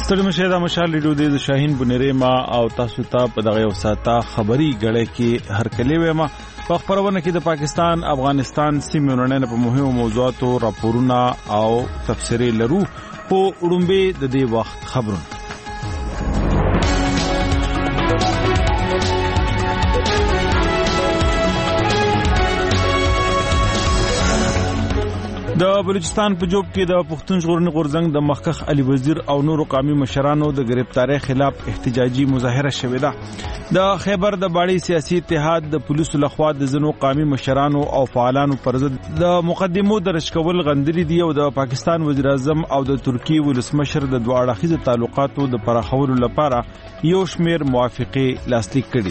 ستړي مشه دا مشال لیدو د شاهین بنيره ما او تاسو ته په دغه یو ساته خبري غړې کې هر کلی وېما په خبرونه کې د پاکستان افغانستان سیمونو په مهمو موضوعاتو راپورونه او تفسیري لرو په وړومبه د دې وخت خبرونه د بلوچستان په جوب کې د پښتون ژغورنې غورځنګ د مخکخ علي وزیر او نورو قومي مشرانو د گرفتاری خلاف احتجاجي مظاهره شوې ده. د خیبر د باړې سیاسي اتحاد د پولیسو لخوا د زنو قومي مشرانو او فعالانو پر ضد د مقدمو درج کول غندري دي او د پاکستان وزیر اعظم او د ترکیه ولسمشر د دوه اړخیزو تعلقاتو د پراخولو لپاره یو شمېر موافقه لاسلیک کړي.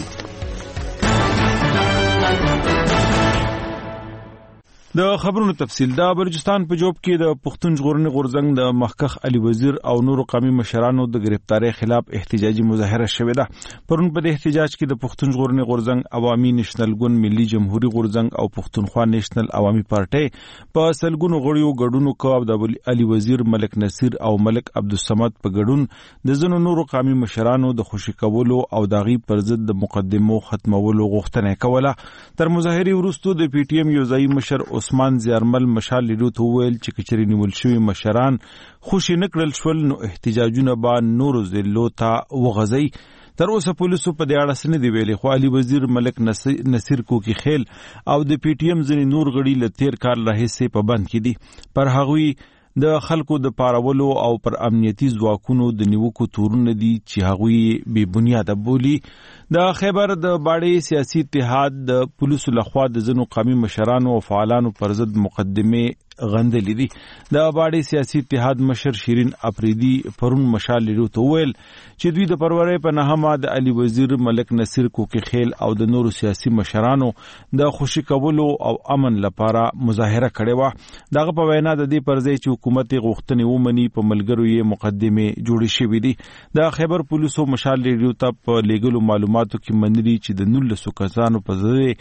د خبرونو تفصیل د بلوچستان په جوب کې د پښتون ژغورنې غورځنګ د مخکخ علي وزیر او نورو قومي مشرانو د گرفتاری خلاف احتجاجي مظاهره شوې ده. پرون په احتجاج کې د پښتون ژغورنې غورځنګ عوامي نېشنل ګوند ملي جمهوریت غورځنګ او پښتونخوا نېشنل عوامي پارټي په سلګونو غړیو ګډون کوي د علي وزیر ملک نصیر او ملک عبدالصمد په ګډون د زنو نورو قومي مشرانو د خوشي کولو او داغي پر ضد د مقدمو ختمولو غوښتنه کوله. تر مظاهره وروسته د پی ټی ایم یو ځای مشر عثمان زیارمل مشال لیدو ته ویل چې کچري نیول شوی مشران خوشي نکړل شول نو احتجاجونه به نورو ضلعو ته وغځي. تر اوسه پولیسو په دې اړه څه نه دی ویلي خو علي وزیر ملک نصیر کوکی خیل او د پی ټی ایم ځینې نور غړي له تیر کال راهیسې په بند کې دي. پر هغوی د خلکو د پارولو او پر امنیتي ځواکونو د نیوکو تورونه دي چې هغوی بې بنیاده بولي. د خیبر د باړې سیاسي اتحاد د پولیسو لخوا د ځینو قومي مشرانو او فعالانو پر ضد مقدمه غندلې دي. د باړې سیاسي اتحاد مشر شیرین اپریدي پرون مشال لیدو ته ویل چې دوی د پرورې په نهمه د علي وزیر ملک نصیر کوکی خیل او د نورو سیاسي مشرانو د خوشي کولو او امن لپاره مظاهره کړې و. دغه په وینا د دې پر ځای چې حکومت غوښتنې ومني په ملګرو یې مقدمه جوړې شوې دي. د خیبر پولیسو مشال لیدو ته په لیګلو معلوماتو کې منلي چې د 19 کسانو په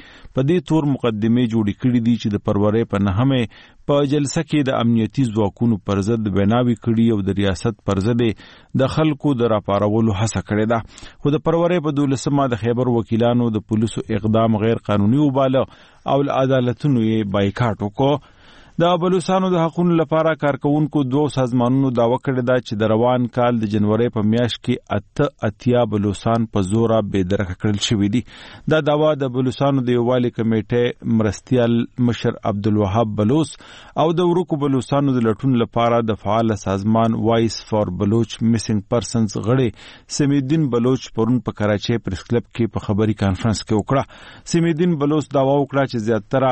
دې تور مقدمه جوړې کړې دي چې د پرورې په نهمه په جلسه کې د امنیتي ځواکونو پر ضد بناوي کړي او د ریاست پر ضد د خلکو د راپارولو هڅه کړې ده. خو د پرورې په 12مه د خیبر وکیلانو د پولیسو اقدام غیر قانوني وباله او عدالتونو یې بایکاټ وکړ. د بلوچستانو د حقوقو لپاره کارکونکو دوه سازمانونو داوا کړې ده چې د روان کال د جنوري په میاشت کې 88 بلوچستان په زوره بې درکه کړل شوې دي. دا داوا د بلوچستانو د یووالي کمیټې مرستیال مشر عبدالوهاب بلوچ او د ورکو بلوچستانو د لټون لپاره د فعال سازمان وایس فار بلوچ میسنګ پرسنز غړي سمیدین بلوچ پرون په کراچي پریس کلب کې په خبري کانفرنس کې وکړه. سمیدین بلوچ داوا وکړه چې زیاتره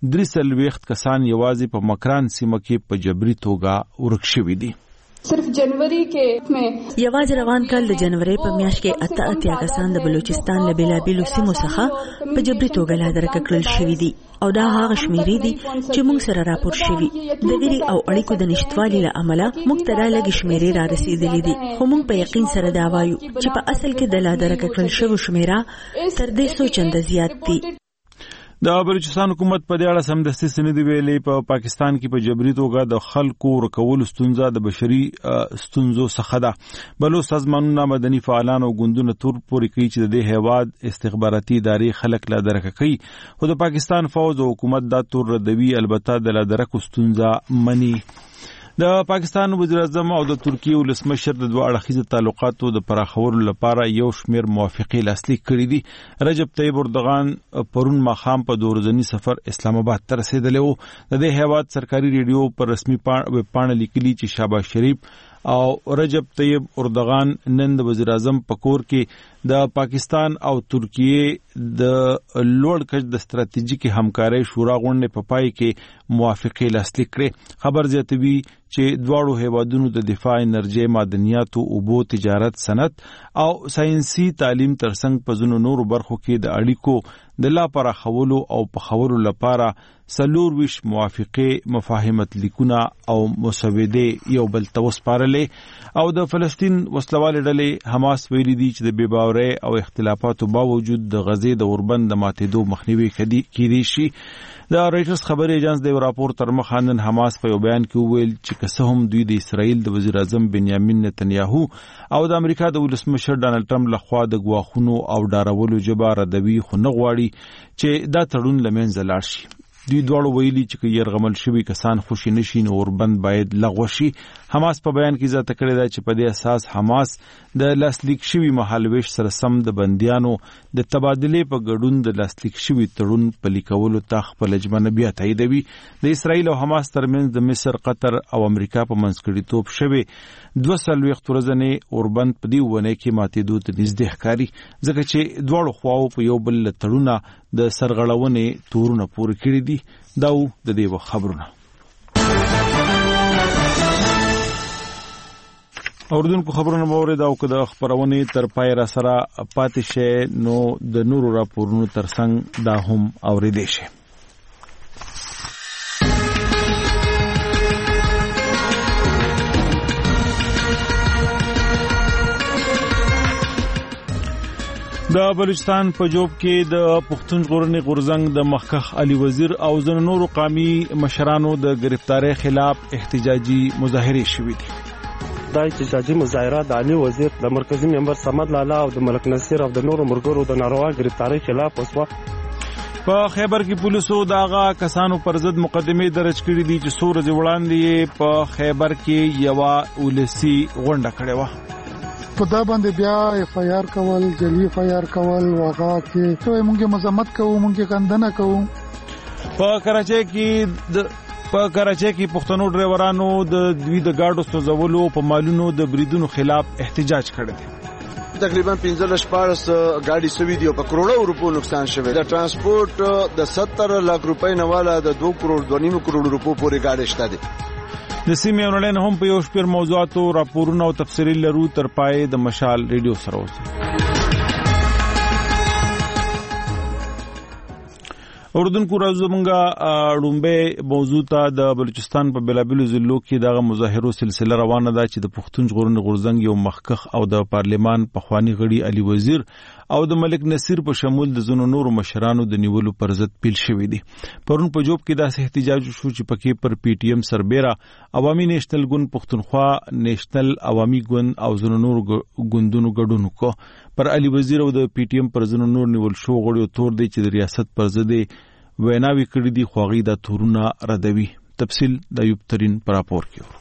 3 کسان یوازې په مکران سیمه کې په جبري توګه ورک شوي دي. صرف جنوري کې یوازې روان کال د جنوري په میاشت کې 88 کسان د بلوچستان له بیلابیلو سیمو څخه په جبري توګه لا درک کړل شوي دي او دا هغه شمیرې دي چې موږ سره راپور شوي. د ویري او اړیکو د نشټوالي له امله موږ ته دا لږ شمیرې را رسیدلې دي خو موږ په یقین سره دا وایو چې په اصل کې د لا درک کړل شوو شمیره تر دې څو چنده زیات دي. د بلوچستان حکومت په دې اړه سمدستي سند ویلي په پاکستان کې په جبري توګه د خلکو ورکول ستونزه د بشري ستونزو څخه ده. بلوچ سازمانونه مدني فعالان او ګوندونه تور پوري کوي چې د هیواد استخباراتي ادارې خلک لا درک کوي خو د پاکستان فوج او حکومت دا تور ردوي البته د لا درک ستونزه مني. د پاکستان وزیر اعظم او د ترکیه ولسمشر د دوه اړخیزو تعلقاتو د پراخولو لپاره یو شمېر موافقې لاسلیک کړي دي. رجب طیب اردوغان پرون ماښام په 2 ورځني سفر اسلام آباد ته رسیدلی و. د دې هیواد سرکاري ریډیو پر رسمي پاڼه لیکلي چې شهباز شریف او رجب طیب اردوغان نن د وزیر اعظم په کور کې د پاکستان او ترکیه د لوړ کچ د ستراتیژیکي همکارۍ شورا غونډې په پای کې موافقې لاسلیک کړې. خبر زیاتوي چې دواړو هیوادونو د دفاع، انرژي، معدنیاتو، اوبو، تجارت، صنعت او ساينسي تعلیم ترڅنګ په ځینو نورو برخو کې د اړیکو د لا پراخولو او پخولو لپاره 24 موافقې، مفاهمت لیکونه او مسودې یو بل ته وسپارلې. او د فلسطین وسلوال ډلې حماس ویلي دي چې د بې باورۍ ناخبرۍ او اختلافاتو باوجود د غزې د اوربند د ماتېدو مخنیوي کیدی شي. د رایټرز خبري ایجنس د راپور تر مخه نن حماس په یو بیان کې وویل چې که څه هم دوی د اسرائیل د وزیر اعظم بنیامین نتنیاهو او د امریکا د ولسمشر ډانلډ ټرمپ لخوا د ګواښونو او ډارولو ژبه ردوي، خو نه غواړي چې دا تړون له منځه لاړ شي. دوی دواړو ویلي چې که یرغمل شوي کسان خوشي نشي نو اوربند باید لغوه شي. حماس په بیان کې اضافه کړې ده چې په دې اساس حماس د لاسلیک شوي مهالویش سره سم د بندیانو د تبادلې په ګډون د لاسلیک شوي تړون پلي کولو ته خپل ژمنه بیا تاییدوي. د اسرائیل او حماس ترمنځ د مصر، قطر او امریکا په منځګړیتوب شوی 240 ورځې اوربند په دې ونه کې ماتېدو ته نږدې ښکاري، ځکه چې دواړو خواو په یو بل تړونه د سرغړونې تورونه پورې کړي دي. دا د دې خبرونه. اوردونکو خبرونه مورید او که د خبرونې تر پای را سره پاتې شي نو د نورو راپورونو ترڅنګ دا هم اوریدئ شي. د بلوچستان په جوب کې د پښتون ژغورنې غورځنګ د مخکښ علي وزیر او ځینو نورو قومي مشرانو د گرفتاری خلاف احتجاجي مظاهرې شوې دي. دا احتجاجي مظاهره د علي وزیر د مرکزی ممبر صمد لالا او د ملک نصیر او د نورو مرګرو د ناروا گرفتاری خلاف وسوه. په خیبر کې پولیسو داغه کسانو پر ضد مقدمې درج کړې دي چې څو ورځې وړاندې په خیبر کې یوه ولسي غونډه کړې وه. په دا باندې بیا اف آی آر کول، جلی اف آی آر کول، واغه کې ته مونږه مذمت کوو، مونږه کندنه کوو. په کراچۍ کې پښتنو ډرایورانو د دوی د گاډو سوځولو په مالونو د بریدونو خلاف احتجاج کړی دی. تقریبا 15-14 گاڑی سوي دي او په کروڑو روپو نقصان شوی. د ترانسپورت د 70 لک روپۍ نه والا د 2 کروڑ 2.5 کروڑ روپو پورې گاډي شته دي. د سیمې اونلاین هم په یو شمېر موضوعاتو راپورونه او تفصیلي لرو. تر پای د مشال ریډیو سره اوسئ. اوردونکو راځو مونږه ډومبه موضوع ته د بلوچستان په بلابلو ضلعو کې دغه مظاهرو سلسله روانه ده چې د پښتون ژغورنې غورځنګ یو مخکښ او د پارلیمان پخوانی غړي علي وزیر او د ملک نصیر په شمول د ځینو نورو مشرانو د نیولو پر ضد پیل شوی دي. پرون په جوب کې داسې احتجاج شو چې پکې پر پی ټی ایم سربیره عوامي نیشنل ګوند، پښتونخوا نیشنل عوامي ګوند او ځینو نورو ګوندونو ګډون وکړ. پر علي وزیر او د پی ټی ایم پر ځینو نور نیول شو غړیو تور دی چې د ریاست پر ضد ویناوي کړې دي، خو هغوی دا تورونه ردوي. تفصیل د ایوب ترین پر راپور کې.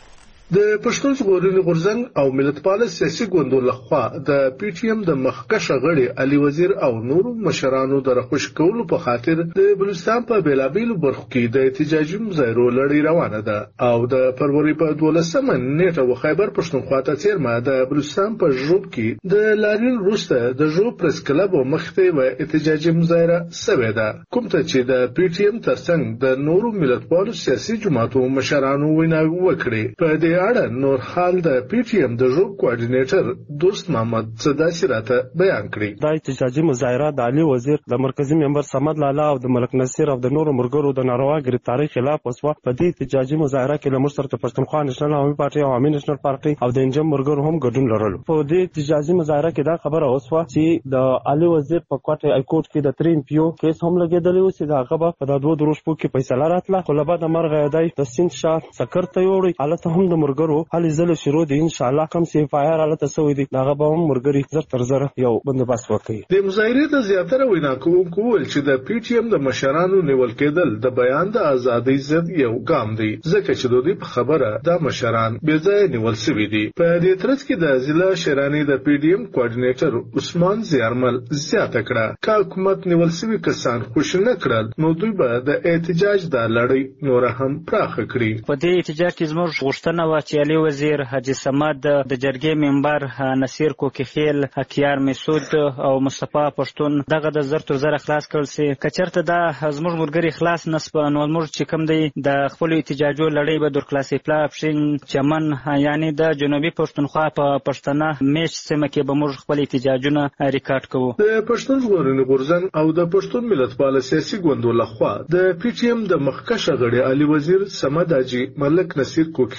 د پښتون ژغورنې غورځنګ او ملتپال سیاسي ګوندونو لخوا د پی ټی ایم د مخکښ غړي علي وزیر او نورو مشرانو د راخوش کولو په خاطر د بلوچستان په بیلابیلو برخو کې د احتجاجي مظاهرو لړۍ روانه ده او د فروری په 12 نیټه و خیبر پښتونخوا ته څیرمه د بلوچستان په ژوب کې د لارین روسته د ژوب پریس کلب مخته و احتجاجي مظاهره سوې ده، کوم ته چې د پی ټی ایم ترڅنګ د نورو ملتپالو سیاسي جماعتو مشرانو ویناوي وکړي. په دې اړه نور حال د پی ټی ایم د ژوب کوارډینیټر دوست محمد صداسي راته بیان کړی. دا احتجاجي مظاهره د علي وزیر د مرکزی ممبر صمد لالا او د ملک نصیر او د نورو مرګرو د ناروا گرفتاری خلاف وسوه. په دې احتجاجي مظاهره کې له موږ سره پښتونخوا نېشنل عوامي پارټي او عوامي نېشنل پارټي او د انجم مرګرو هم ګډون لرلو. په دې احتجاجي مظاهره کې دا خبره وسوه چې د علي وزیر په کوټه های کورټ کې د 3 پیو کیس هم لګیدلی و چې دا غبا په 2 دروش په کې فیصله راتله، خو له بعد مرغه یادای د سیند شاه سکر ته یوړی حالت هم د مرګرو حل زله شروع دي. ان شاء الله کوم سی فایر حالت سوي دي دا غبا هم مرګري زر تر زر یو بندوبست وکړي. د مظاهرې د زیاتره وینا کوونکو ول چې د پی ټی ایم د مشرانو نیول کېدل د بیان د ازادۍ ضد یو ګام دی، ځکه چې دوی په خبره د مشران بې ځای نیول شوي دي. په دې ترڅ کې د ضلع شرانی د پی ډی ایم کوارډینیټر عثمان زیارمل زیاته کړه چې حکومت نیول شوي کسان خوش نه کړل نو دوی به د احتجاج د لړۍ نور هم پراخه کړي. په دې احتجاج کې زموږ غوښتنه و چې علي وزیر، حاجی صمد، د جرګې ممبر نصیر کوکیخیل، حکیار مسعود او مصطفی پښتون دغه د زر تر زر خلاص کړل سي. کچرته دا زموږ مرګري خلاص نسب نو موږ چې کوم دی د خپل احتجاجو لړۍ به در کلاسي پلاپشن چمن یعنی د جنوبي پښتونخوا په پښتنه میش سیمه کې به موږ خپل احتجاجونه ریکارډ کوو. د پښتون ژغورنې غورځنګ او د پښتون ملتپال سیاسي ګوندونو لخوا د پی ټی ایم د مخکښ غړي علي وزیر، صمد حاجی، ملک نصیر کوکیخیل،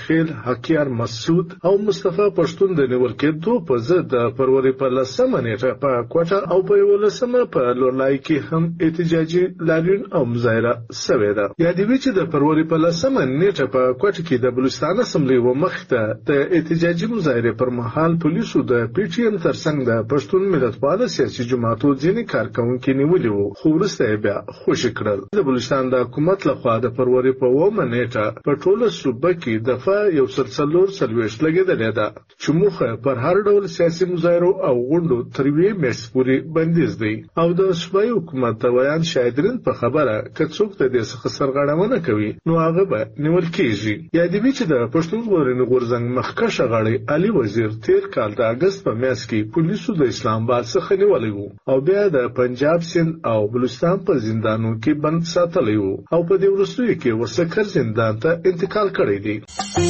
حقیار مسعود او مصطفی پښتون د نیول کېدو په ضد د فروری په 10 نیټه په کوټه او په 11 په لورلای کې هم احتجاجي لاریون او مظاهره شوې ده. یادوي چې د فروری په 10 نیټه په کوټه کې د بلوچستان اسمبلی و مخته د احتجاجي مظاهره پر مهال پولیسو د پی ټی ایم ترڅنګ د پښتون ملتپال سیاسي جماعتو ځینې کارکونکو نیولي وو، خو وروسته بیا خوشي کړل. د بلوچستان د حکومت لخوا د فروری په 9 نیټه په ټوله صوبه کې دفعه یو سلسلور سلويشت لګیدلې ده چې موخه پر هر ډول سیاسي مظاهرو او غونډو تر وی میاشتې پورې بندیز دی او د صوبایي حکومت ویان شاهدرین په خبره که څوک د دې څخه سرغړونه کوي نو هغه به نیول کیږي. یادوي چې د پښتون ژغورنې غورځنګ مخکښ غړی علي وزیر تیر کال د اگست په میاشت کې پولیسو د اسلام آباد څخه نیولې وو او بیا د پنجاب سند او بلوچستان په زندانونو کې بند ساتلی وو او په دې وروستیو کې ورسکر زندان ته انتقال کړی دی.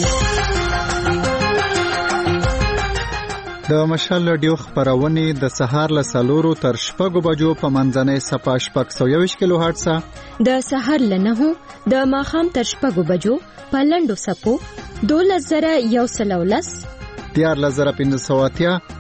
د مشال ډیو خبرونه د سهار له 4 تر 6 بجو په منځنۍ صفه 621 کیلو هرتز، د سهار له 9 د ماخام تر 6 بجو په لندو سپو 12110 14580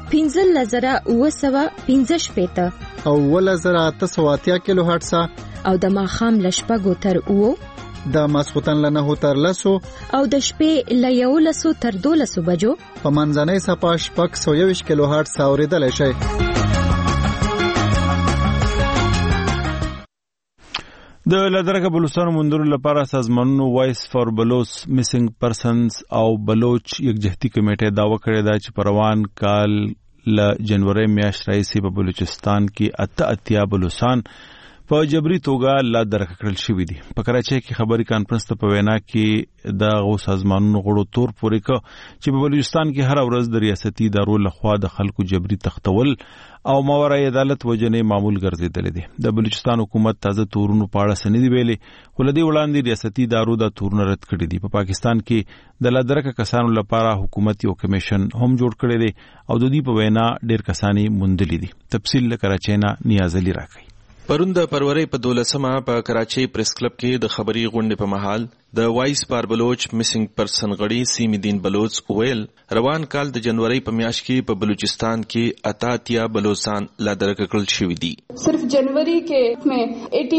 15915 او 11880 کیلو هرتز او د ماخام له 6 تر 9 د ماسختن له 9 تر 10 او د شپې له 11 تر 12 بجو په منځنۍ صفه 621 کیلو هرتز اوریدل شي. د لدرګه بلوچستان مندرو لپاره سازمانونو وایس فار بلوچ میسنګ پرسنز او بلوچ یکجهتي کمیټه داوا کړې ده چې پروان کال ل جنوري میاشت راځي په بلوچستان کې اتیا بلوچستان په جبري توګه لا درکړل شوې دي. په کراچۍ کې خبري کانفرنس ته په وینا کې د غو سازمانونو غړو تور پورې ک چې په بلوچستان کې هر ورځ د ریاستي ادارو لخوا د خلکو جبري تختول او ماورای عدالت وجنې معمول ګرځیدل دي. د بلوچستان حکومت تازه تورونو پاړه سندې ویلي ولدي وړاندې ریاستي ادارو د تورونه رد کړی دي. په پاکستان کې د لدرکه کسانو لپاره حکومت یو کمیشن هم جوړ کړی دی او د دې په وینا ډیر کسانی موندلي دي. تفصیل له کراچۍ نه نیاز علي راکړي. پرون د فروری په 12 په کراچۍ پریس کلب کې د خبري غونډې په محل د وایس فار بلوچ میسنګ پرسن غړي سیم الدین بلوچ ویل روان کال د جنوري په میاشت کې په بلوچستان کې اتاتیا بلوچستان لا درکړل شوې دي. صرف जनवरी के में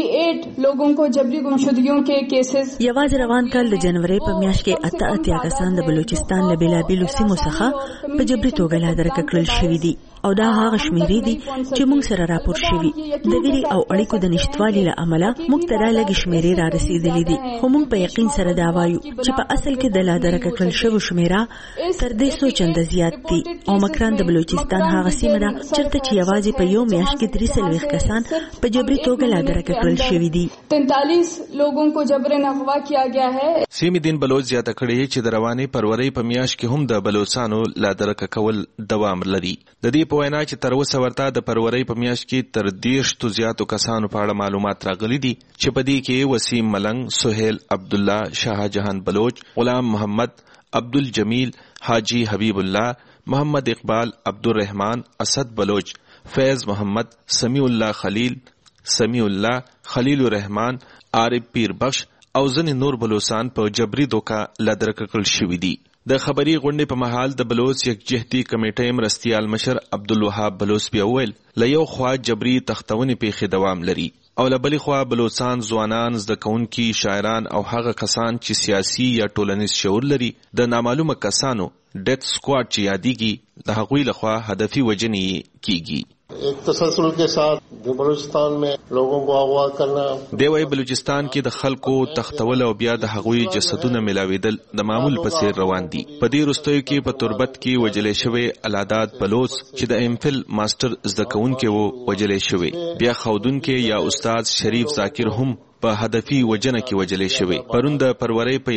88 लोगों को जबरी गुमशुदगियों के केसेस یواز روان کال د جنوري په میاشت کې اتیا کسان د بلوچستان له بیلابیلو سیمو څخه په جبري توګه لا درکړل شوې دي او دا هغه شمیرې دي چې موږ سره راپور شوي. د ویري او اړیکو د نشټوالي له امله موږ ته را لګي شمیرې را رسیدلې دي، خو موږ په یقین سره دا وایو چې په اصل کې د لا درکړل شوی شمیره تر دې څو چنده زیات دي او مکران د بلوچستان هغه سیمه ده چرته چې یوازې په یو میاشت کې 330 کسان په جبري توګه لا درکړل شوي دي. 43 لوگوں کو جبرن اغوا کیا گیا ہے. سیم الدین بلوچ زیاته کړی چې د رواني فروری په میاشت کې هم د بلوچستانو لا درکول دوام لري. د دې په وینا چې تر اوسه ورته د فروری په میاشت کې تر 10 زیاتو کسانو په اړه معلومات راغلي دي چې په دې کې وسیم ملنګ، سہیل عبدالله، شاهجهان بلوچ، غلام محمد، عبدالجمیل، حاجی حبیب الله، محمد اقبال، عبدالرحمن، اسد بلوچ، فیض محمد، سمیع الله خلیل، سمیع الله، خلیل الرحمن، عارف پیر بخش او ځینې نور بلوچستان په جبري دوکا لدرکړل شوي دي. د خبري غونډې په محل د بلوچ یکجهتي کمیټې مرستیال مشر عبدالوهاب بلوچ بیا ویل له یو خوا جبري تختونې پیښې دوام لري او له بلې خوا بلوچستان ځوانان، زده کوونکي، شاعران او هغه کسان چې سیاسي یا ټولنیز شعور لري د نامعلومه کسانو ډیت سکواډ چې یادېږي د هغوی لخوا هدفي وژنې کیږي. ایک تسلسل کے ساتھ بلوچستان میں لوگوں کو اغوا کرنا دی وای بلوچستان کې د خلکو تختول او بیا د هغوی جسدونه ملاویدل د معمول په څیر روان دي. په دې وروستیو کې په تربت کې وجلې شوی الاداد بلوچ چې د امفل ماستر زده کوونکی وو وجلې شوی، بیا خودونکو یا استاد شریف ذاکر هم په هدفي وجنه کې وجلې شوی. پرون د فروری په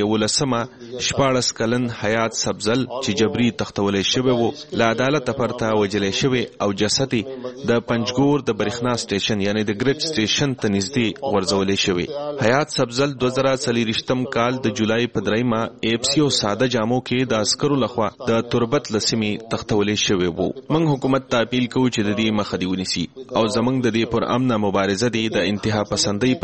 11 14 کلن حیات سبزل چې جبري تختولې شوی وو له عدالت پرته وجلې شوی او جسد د پنجګور د برېښنا سټیشن یعنی د ګریډ سټیشن ته نږدې ورځولې شوی. حیات سبزل 2023 کال د جولای په 3 اف سی او ساده جامو کې د عسکرو لخوا د تربت لسمی تختولې شوی وو. موږ حکومت ته اپیل کوو چې د دې مخه دی ونیسي او زموږ د دې پر امن مبارزه دی د انتها پسندۍ په لوري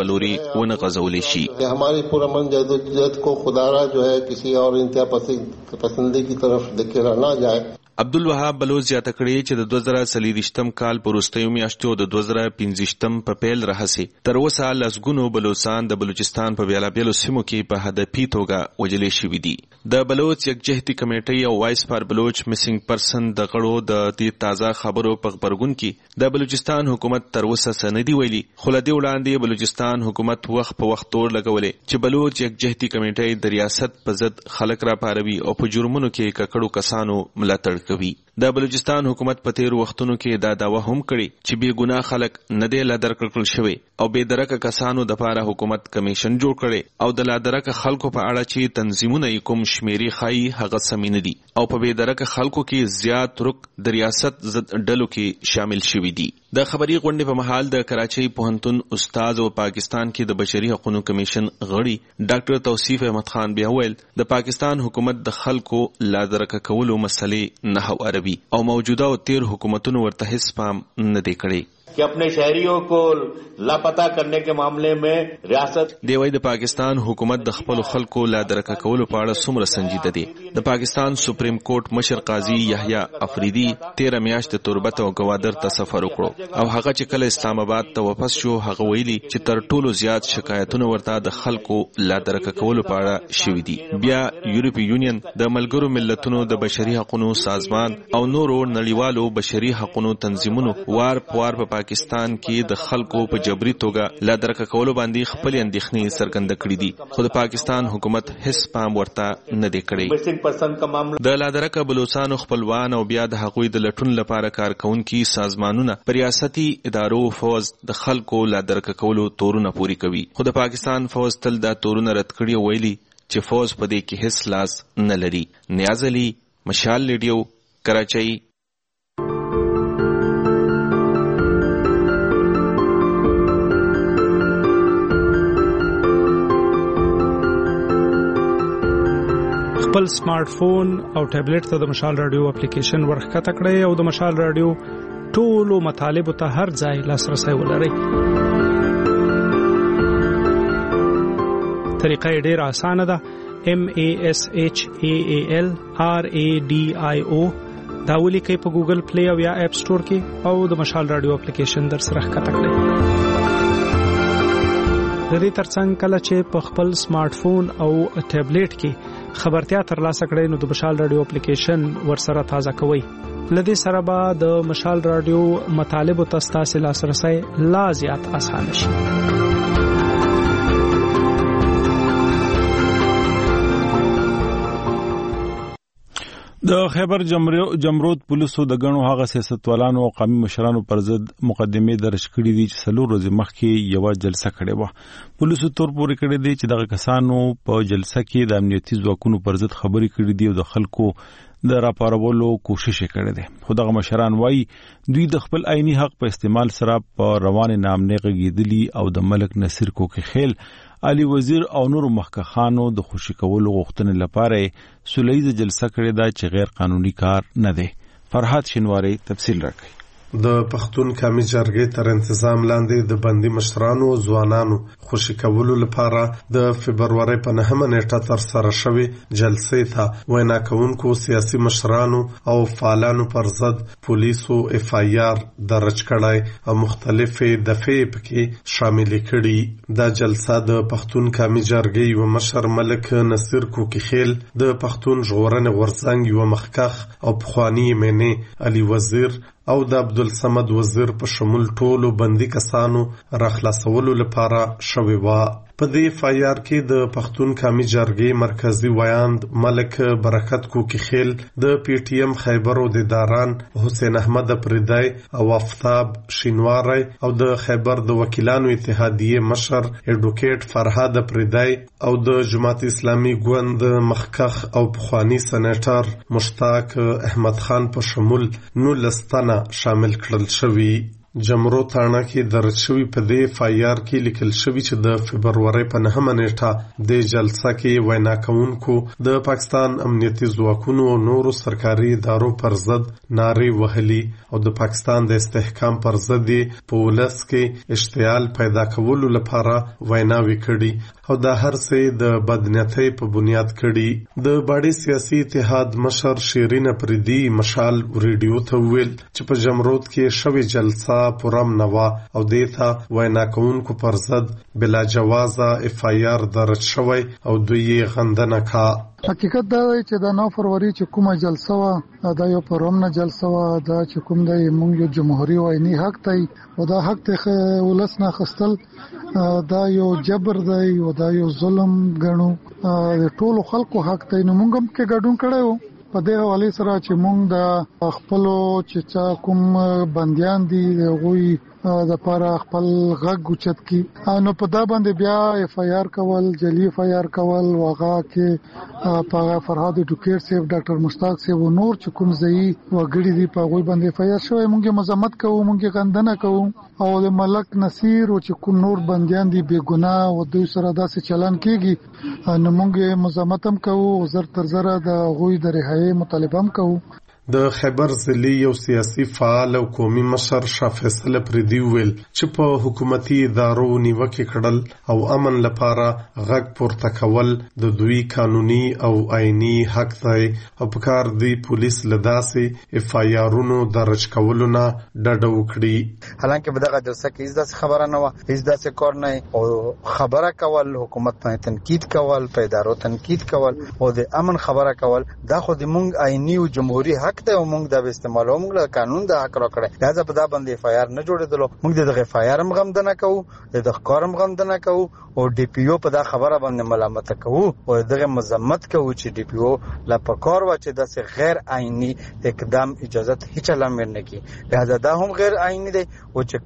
ونه غځولې شي. हमारी पुरअमन जद्दोजहद को खुदारा जो है किसी और इंतहा पसंदी की तरफ धकेला ना जाए. عبدالوهاب بلوچ زیاته کړی چې د 2023م کال په وروستیو میاشتو د 2015م په پیل راهسي تر اوسه لسګونو بلوچستان د بلوچستان په بیلابیلو سیمو کې په هدفي توګه وژل شوي دي. د بلوچ یکجهتي کمیټې او وایس فار بلوچ میسنګ پرسن د غړو د دې تازه خبرو په خبرګون کې د بلوچستان حکومت تر اوسه سندي ویلي، خو له دې وړاندې بلوچستان حکومت وخت په وخت تور لګولې چې بلوچ یکجهتي کمیټې د ریاست په ضد خلک را پاروي او په جرمونو کې ککړو کسانو ملاتړ کوي. د بلوچستان حکومت په تیر وختونو کې دا داوا هم کړي چې بے ګناه خلک نه دی لادر کړل شوی او بے درکه کسانو د لپاره حکومت کمیشن جوړ کړي او د لادرکه خلکو په اړه چې تنظیمونه کوم شمیري خای هغه سمین دي او په بے درکه خلکو کې زیات رک د ریاست ضد ډلو کې شامل شوي دي. د خبري غونډې په محل د کراچۍ پوهنتون استاد او پاکستان کې د بشري حقوقو کمیشن غړي ډاکټر توصیف احمد خان بیا ویل د پاکستان حکومت د خلکو لادرکه کولو مسلې نه عربي او موجوده او تیر حکومتونو ورته هیڅ پام نه دی کړی कि अपने शहरियों को लापता करने के मामले में रियासत دیوی د پاکستان حکومت د خپل خلکو لادرکه کولو په اړه څومره سنجیده دی. د پاکستان سپریم کورټ مشر قاضي یحیی افریدی 13 میاشتې تربت او گوادر ته سفر وکړو او هغه چې کله اسلام آباد ته واپس شو هغه ویلي چې تر ټولو زیات شکایتونه ورته د خلکو لادرکه کولو په اړه شوي دي. بیا یورپی یونین د ملګرو ملتونو د بشري حقوقو سازمان او نورو نړیوالو بشري حقوقو تنظیمونو وار په پاکستان کې د خلکو په جبري توګه لادرکه کولو باندې خپل اندېښنې څرګنده کړې دي، خو د پاکستان حکومت هیڅ پام ورته نه دی کړی. د لادرکه بلوچستان خپلوان او بیا د حقوقي د لټون لپاره کارکونکي سازمانونه پر ریاستي ادارو فوز د خلکو لادرکه کولو تورونه پوری کوي، خو د پاکستان فوز تل دا تورونه رد کړي او ویلي چې فوز په دې کې هیڅ لاس نه لري. نیاز علي، مشال ریډیو، کراچۍ. خپل سمارټ فون او ټابلیټ ته د مشال رادیو اپلیکیشن ورخکته کړئ او د مشال رادیو ټولو مطالب ته هر ځای لاسرسي ولرئ. طریقه ډیره اسانه ده. MASHAALRADIO دا ولیکئ په ګوګل پلی او یا اپ سٹور کې او د مشال رادیو اپلیکیشن در سره ښکته کړئ. د دې ترڅنګ کله چې په خپل سمارټ فون او ټابلیټ کې خبرتیا ترلاسه کړئ نو د مشال رادیو اپلیکیشن ورسره تازه کوئ. لدې سره به د مشال رادیو مطالب او تاسو لاسرسي لا زیات اسانه شي. د خیبر جمرود پولیسو د غنو هغه سیاستوالانو او قومي مشرانو پر ضد مقدمه درج کړې دي چې څلور ورځې مخکې یو جلسه کړې و. پولیسو تور پورې کړې دي چې دغه کسانو په جلسه کې د امنیتي ځواکونو پر ضد خبرې کړې دي او د خلکو د راپارولو کوشش کړي دي. خو دغه مشران وایي دوی د خپل عیني حق په استعمال سره په روان نامنه غږیدلی او د ملک نصیر کوکي خیل علي وزیر او نور مخکخانو د خوشی کولو غوښتنې لپاره سولېزه جلسه کړې ده چې غیر قانوني کار نه دی. فرحات شینواری تفصیل راکړي. د پښتون قومي جرګې تر انتظام لاندې د بندي مشرانو او ځوانانو خوشی کولو لپاره د فبرवरी په 9 نیټه تر سره شوې جلسې ته وینا کوونکو سیاسي مشرانو او فعالانو پر ضد پولیسو FIR درج کړای او مختلفې دفعې پکې شامل کړي. دا جلسه د پښتون قومي جرګې یو مشر ملک نصیر کوکي خیل، د پښتون ژغورنې غورځنګ یو مخکخ او پخوانی منی علي وزیر او د عبدالصمد وزیر په شمول ټولو بندي کسانو راخلاصولو لپاره شوې و. په دې FIR کې د پښتون قومي جرګې مرکزی ویاند ملک برکت کوکي خیل، د PTM خیبر او د داران حسین احمد پردای او آفتاب شینواری او د خیبر د وکیلانو اتحادیه مشر ایډوکیټ فرهاد پردای او د جماعت اسلامي ګوند مخکخ او پخوانی سېنیټر مشتاق احمد خان په شمول 19 تنه شامل کړل شوي. جمرو تاڼه کې درج شوی په دې FIR کې لیکل شوی چې د فبرवरी په 9 نیټه د جلسه کې وینا کوونکو د پاکستان امنیتي ځواکونو او نورو سرکاري ادارو پر ضد نارې وهلي او د پاکستان د استحکام پر ضد په ولس کې اشتعال پیدا کولو لپاره ویناوي کړي او دا هر څه د بدنیتۍ په بنیاد کړي. د باډي سیاسي اتحاد مشر شیرین افریدي مشال ریډیو ته ویل چې په جمرود کې شوې جلسه پرم نوا او دیتا وینا کوونکو پر ضد بلا جوازه FIR درج شوی او دوی غندنه کا. حقیقت دا دی چې د 9 فروری چې کومه جلسه وا دا یو پرمنه جلسه وا دا چې کوم د موږ جمهوریت وایي حق دی او دا حق ته ولسنه خستل دا یو جبر دی او دا یو ظلم غنو ټول خلکو حق دی. نو موږ هم کې ګډون کړو په دې حواله سره چې موږ د خپل چې کوم بنديان دي غوي د پاره خپل غږ اوچت کی نو په دا باندې بیا FIR کول جلی FIR کول واغه کې په فرهاد ډوکیر سیف ډاکټر مشتاق سیف نور چې کوم ځای وګړي دي په غوي باندې FIR شوی موږ مذمت کوو موږ غندنه کوو او د ملک نصیر او چې کوم نور بنديان دي بے ګناه او دوی سره داسې چلن کیږي نو موږ مذمت هم کوو زر تر زره د غوي د رهایی مطالبه هم کوو. د خیبر ضلعي یو سیاسي فعال او قومي مشر شاه فیصل افریدي ویل چې په حکومتي ادارو نیوکې کړل او امن لپاره غږ پورته کول د دوی قانوني او آئینی حق دی او په کار دی پولیس لداسې FIR-ونو درج کولو نه ډډه وکړي. حالانکه په دغه جلسه کې هیڅ خبره نه و هیڅ داسې کار نه او خبره کول حکومت باندې تنقید کول په ادارو تنقید کول او د امن خبره کول دا خو د مونږ آئینی او جمهوریت حق ته موږ د استعمالو موږ قانون د حق راکړی لہذا په دا باندې FIR نه جوړېدلو موږ د FIR هم غندنه کوو د ښکارم غندنه کوو او DPO په دا خبره باندې ملامت کوو او دغه مذمت کوو چې DPO لا پکار و چې د غیر آئینی اقدام اجازه هیڅ لامل نه کی لہذا دا هم غیر آئینی دی او چې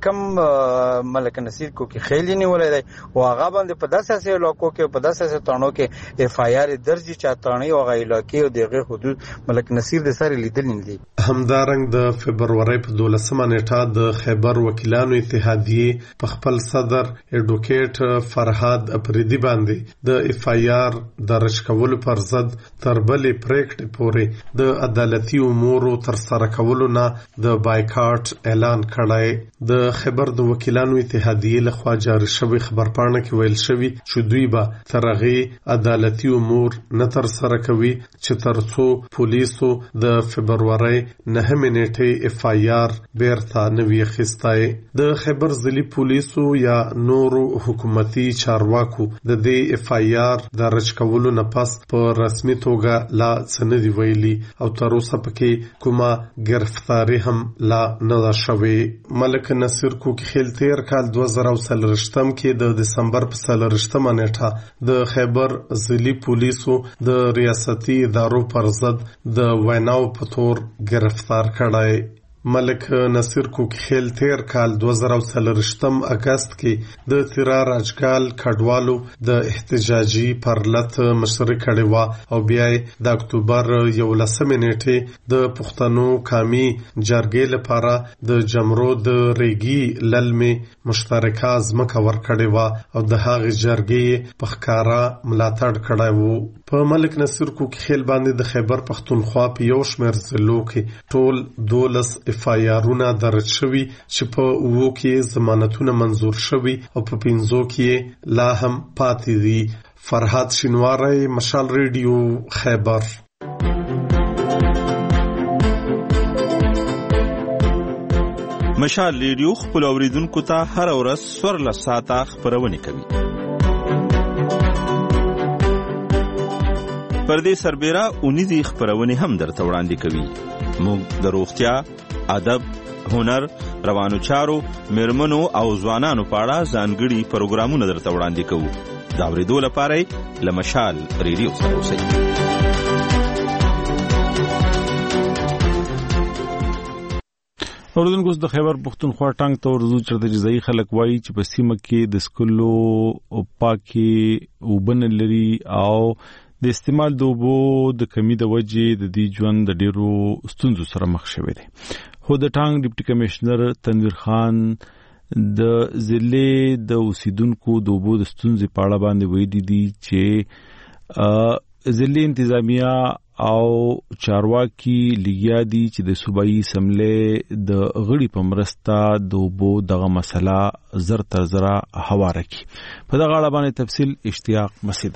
کم ملک نصیر کو کې خېلی نیولای دی او هغه باندې په داسې علاقو کې په داسې تانو کې FIR درجی چاتانی او غیر علاقې او دغه حدود ملک نصیر د سره لیدل همدارنګ د فبرवरी په 12 نیټه د خیبر وکیلانو اتحادیه په خپل صدر اډوکیټ فرهاد افریدي باندې د FIR درج کولو پر ضد تر بلې پریکټ پورې د عدالتي امور تر سره کولو نه د بایکاټ اعلان کړی. د خیبر د وکیلانو اتحادیه لخوا جاری شوی خبرپاڼه کې ویل شوی چې دوی به ترغه عدالتي امور نه تر سره کوي چې ترڅو پولیسو د فبرवरी 9 نیټه FIR بیرته نوی اخیستای. د خیبر ضلعي پولیسو یا نورو حکومتي چارواکو د دې FIR درج کولو نه پس په رسمي توګه لا څه دی ویلي او تر اوسه پکې کومه گرفتاری هم لا نه شوه. ملک نصیر کوکخیل تیر کال 2023 کې د دسمبر په 30 نیټه د خیبر ضلعي پولیسو د ریاستي ادارو پر ضد د ویناو په تور گرفتار کړای. ملک نصیر کوکخیل تیر کال 2023 اگست کې د تیرار اجګال کډوالو د احتجاجي پرلط مشري کړي وا او بیا د اکتوبر 11 نیټه د پښتنو قومي جرګې لپاره د جمرو د ریګي للمي مشترکه ځمکه ورکړي وا او د هغې جرګې په ښکارا ملاتړ کړی وو. په ملک نصیر کوکخیل باندې د خیبر پښتونخوا په یو شمېر ضلعو کې ټول 12 FIR-ونه درج شوي چې په 2 کې ضمانتونه منظور شوي او په 5 کې لا هم پاتې دي. فرهاد شینواری، مشال ریډیو، خیبر. مشال ریډیو خپل اوریدونکو ته هر ورځ 14 ساعته خبرونه کوي. پردې سربېره اونیزي خبرونه هم درته وړاندې کوي. موږ د روغتیا، ادب، هنر، روانو چارو، میرمنو او ځوانانو په اړه ځانګړي پروګرامونه درته وړاندې کوو. دا اورېدو لپاره له مشال ریډیو سره اوسئ. اوردونکو د خیبر پښتونخوا ټانګ ته ورزو چرته جزایي خلک وایي چې په سیمه کې د سکلو او پاکي وبن لري او د استعمال د اوبو د کمی د وجې د دې ژوند د ډیرو ستونزو سره مخ شوی دی. خو د ټانګ ډیپټي کمشنر تنویر خان د ضلع د اوسیدونکو د اوبو د ستونزې په اړه باندې ویلي دي چې ضلع انتظامیه او چارواکي لګیا دي چې د صوبایي اسمبلی د غړي په مرسته د اوبو دغه مسله زر تر زره هواره کړي. په دغه اړه باندې تفصیل اشتیاق مسعود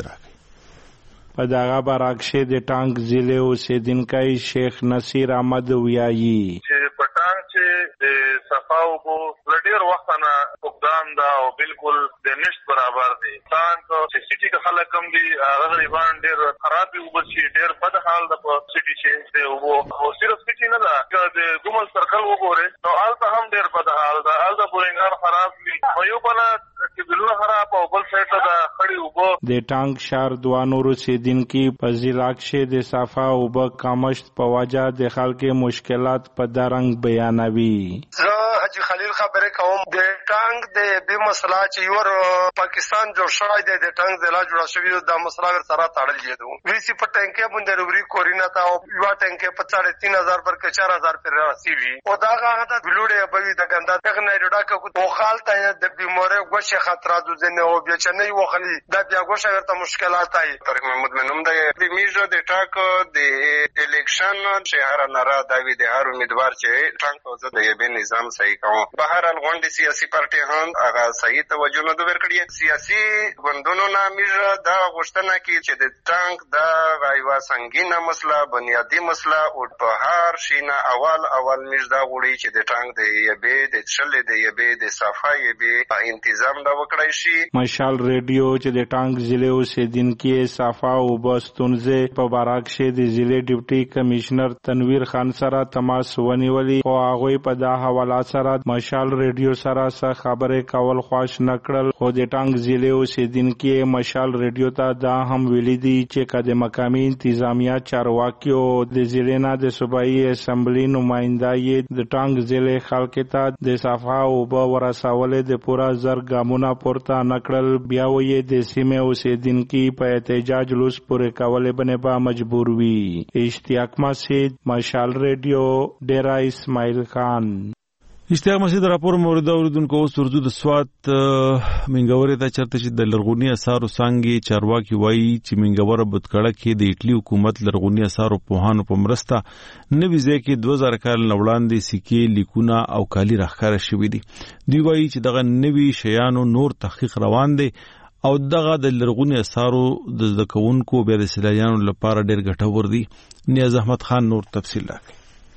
راکړي. په دغه برعکس د ټانګ ضلع اوسیدونکی شیخ نصیر احمد ویایي چې په ټانګ چې د صفا اوبو لډیر وخت نه فقدان دا او بالکل د نشت برابر دي. ټانګ چې سټي کې خلک کم دي هغه غریبان ډیر خراب اوبه شي ډیر بد حال د په سټي چې د اوبو او صرف سټي نه ده د ګومل سرکل وګوره نو هلته هم ډیر بد حال ده. هلته بورنګار خراب دي او یو بل چې بلونه خراب او بل سایډ ته د خړی اوبه. د ټانګ شهر دوه نور اوسیدونکي په ضلع کې د صفا اوبه کمښت په وجه د خلکو مشکلات په درنګ بیانوي. حاجی خلیل خبره کوم د ټانګ د به مسله چې یو پاکستان جوړ شوی دی د ټانګ ضلع جوړ شوی د مسله ور سره تړل کېدو وی سی په ټانګ باندې روبري کورینا تا او یو ټانګ په 3500 پر 4000 پر راسی وی او دا هغه د بلوړې به د ګندا څنګه نه ډاکه کو تو خالته د بیماره غوښه خطرات ځنه او بیا چې نه وخلی دا بیا غوښه ورته مشکلات آی. طارق محمود منم د میجو د ټاک د الیکشن شهر نارا داوی د هر امیدوار چې ټانګ او د یبه نظام صحیح کوم. بهر الغونډي سیاسي پارټي هم هغه صحیح توجه نه ورکړي. سیاسي ګوندونو نه میجو دا غوښتنه کوي چې د ټانګ د غایوا سنگینه مسله بنیادی مسله او په هر شینه اول میجو دا غوړي چې د ټانګ د یبه د چلې د یبه د صفای یبه تنظیم دا وکړای شي. مشال ریډیو چې د ټانګ ضلع اوسیدونکي صفا او بستونزه په برعکس د ضلع ډیپټي کمشنر تنویر خان سره تماس ونیولي او هغه په دا حواله سره مشال ریډیو سره خبره کول خوښ نکړل. خو د ټانګ ضلع اوسیدونکي مشال ریډیو ته دا هم ویلي دي چې کله مقامی انتظامیه چارواکي او د ضلع نه د صوبایي اسمبلی نماینده یې د ټانګ ضلع خلک ته د صفا او ورسول د پورا زر ګامونه پورته نکړل. بیا وې د سیمه اوسیدونکي په احتجاج لوس پورې کول باندې به مجبور وي. اشتیاق مسعود مشال ریډیو ډیرا اسماعیل خان. اشتیاق مسعود راپور مورد اوریدونکو اوس ورځو د سوات منګورې ته چرته چې د لرغونی اثارو څنګه چارواکي وایي چې منګوره بوتکړه کې د ایټلی حکومت لرغونی اثارو پوهانو په مرسته نوې ځای کې 2000 کال وړاندې سکې لیکونه او کالی راخاره شوې دي. دوی وایي چې دغه نوې شیانو نور تحقیق روان دي او دغه د لرغونی اثارو د زده کوونکو بیا د سیلانیانو لپاره ډېر ګټور دي. نیاز احمد خان نور تفصیل راکړي.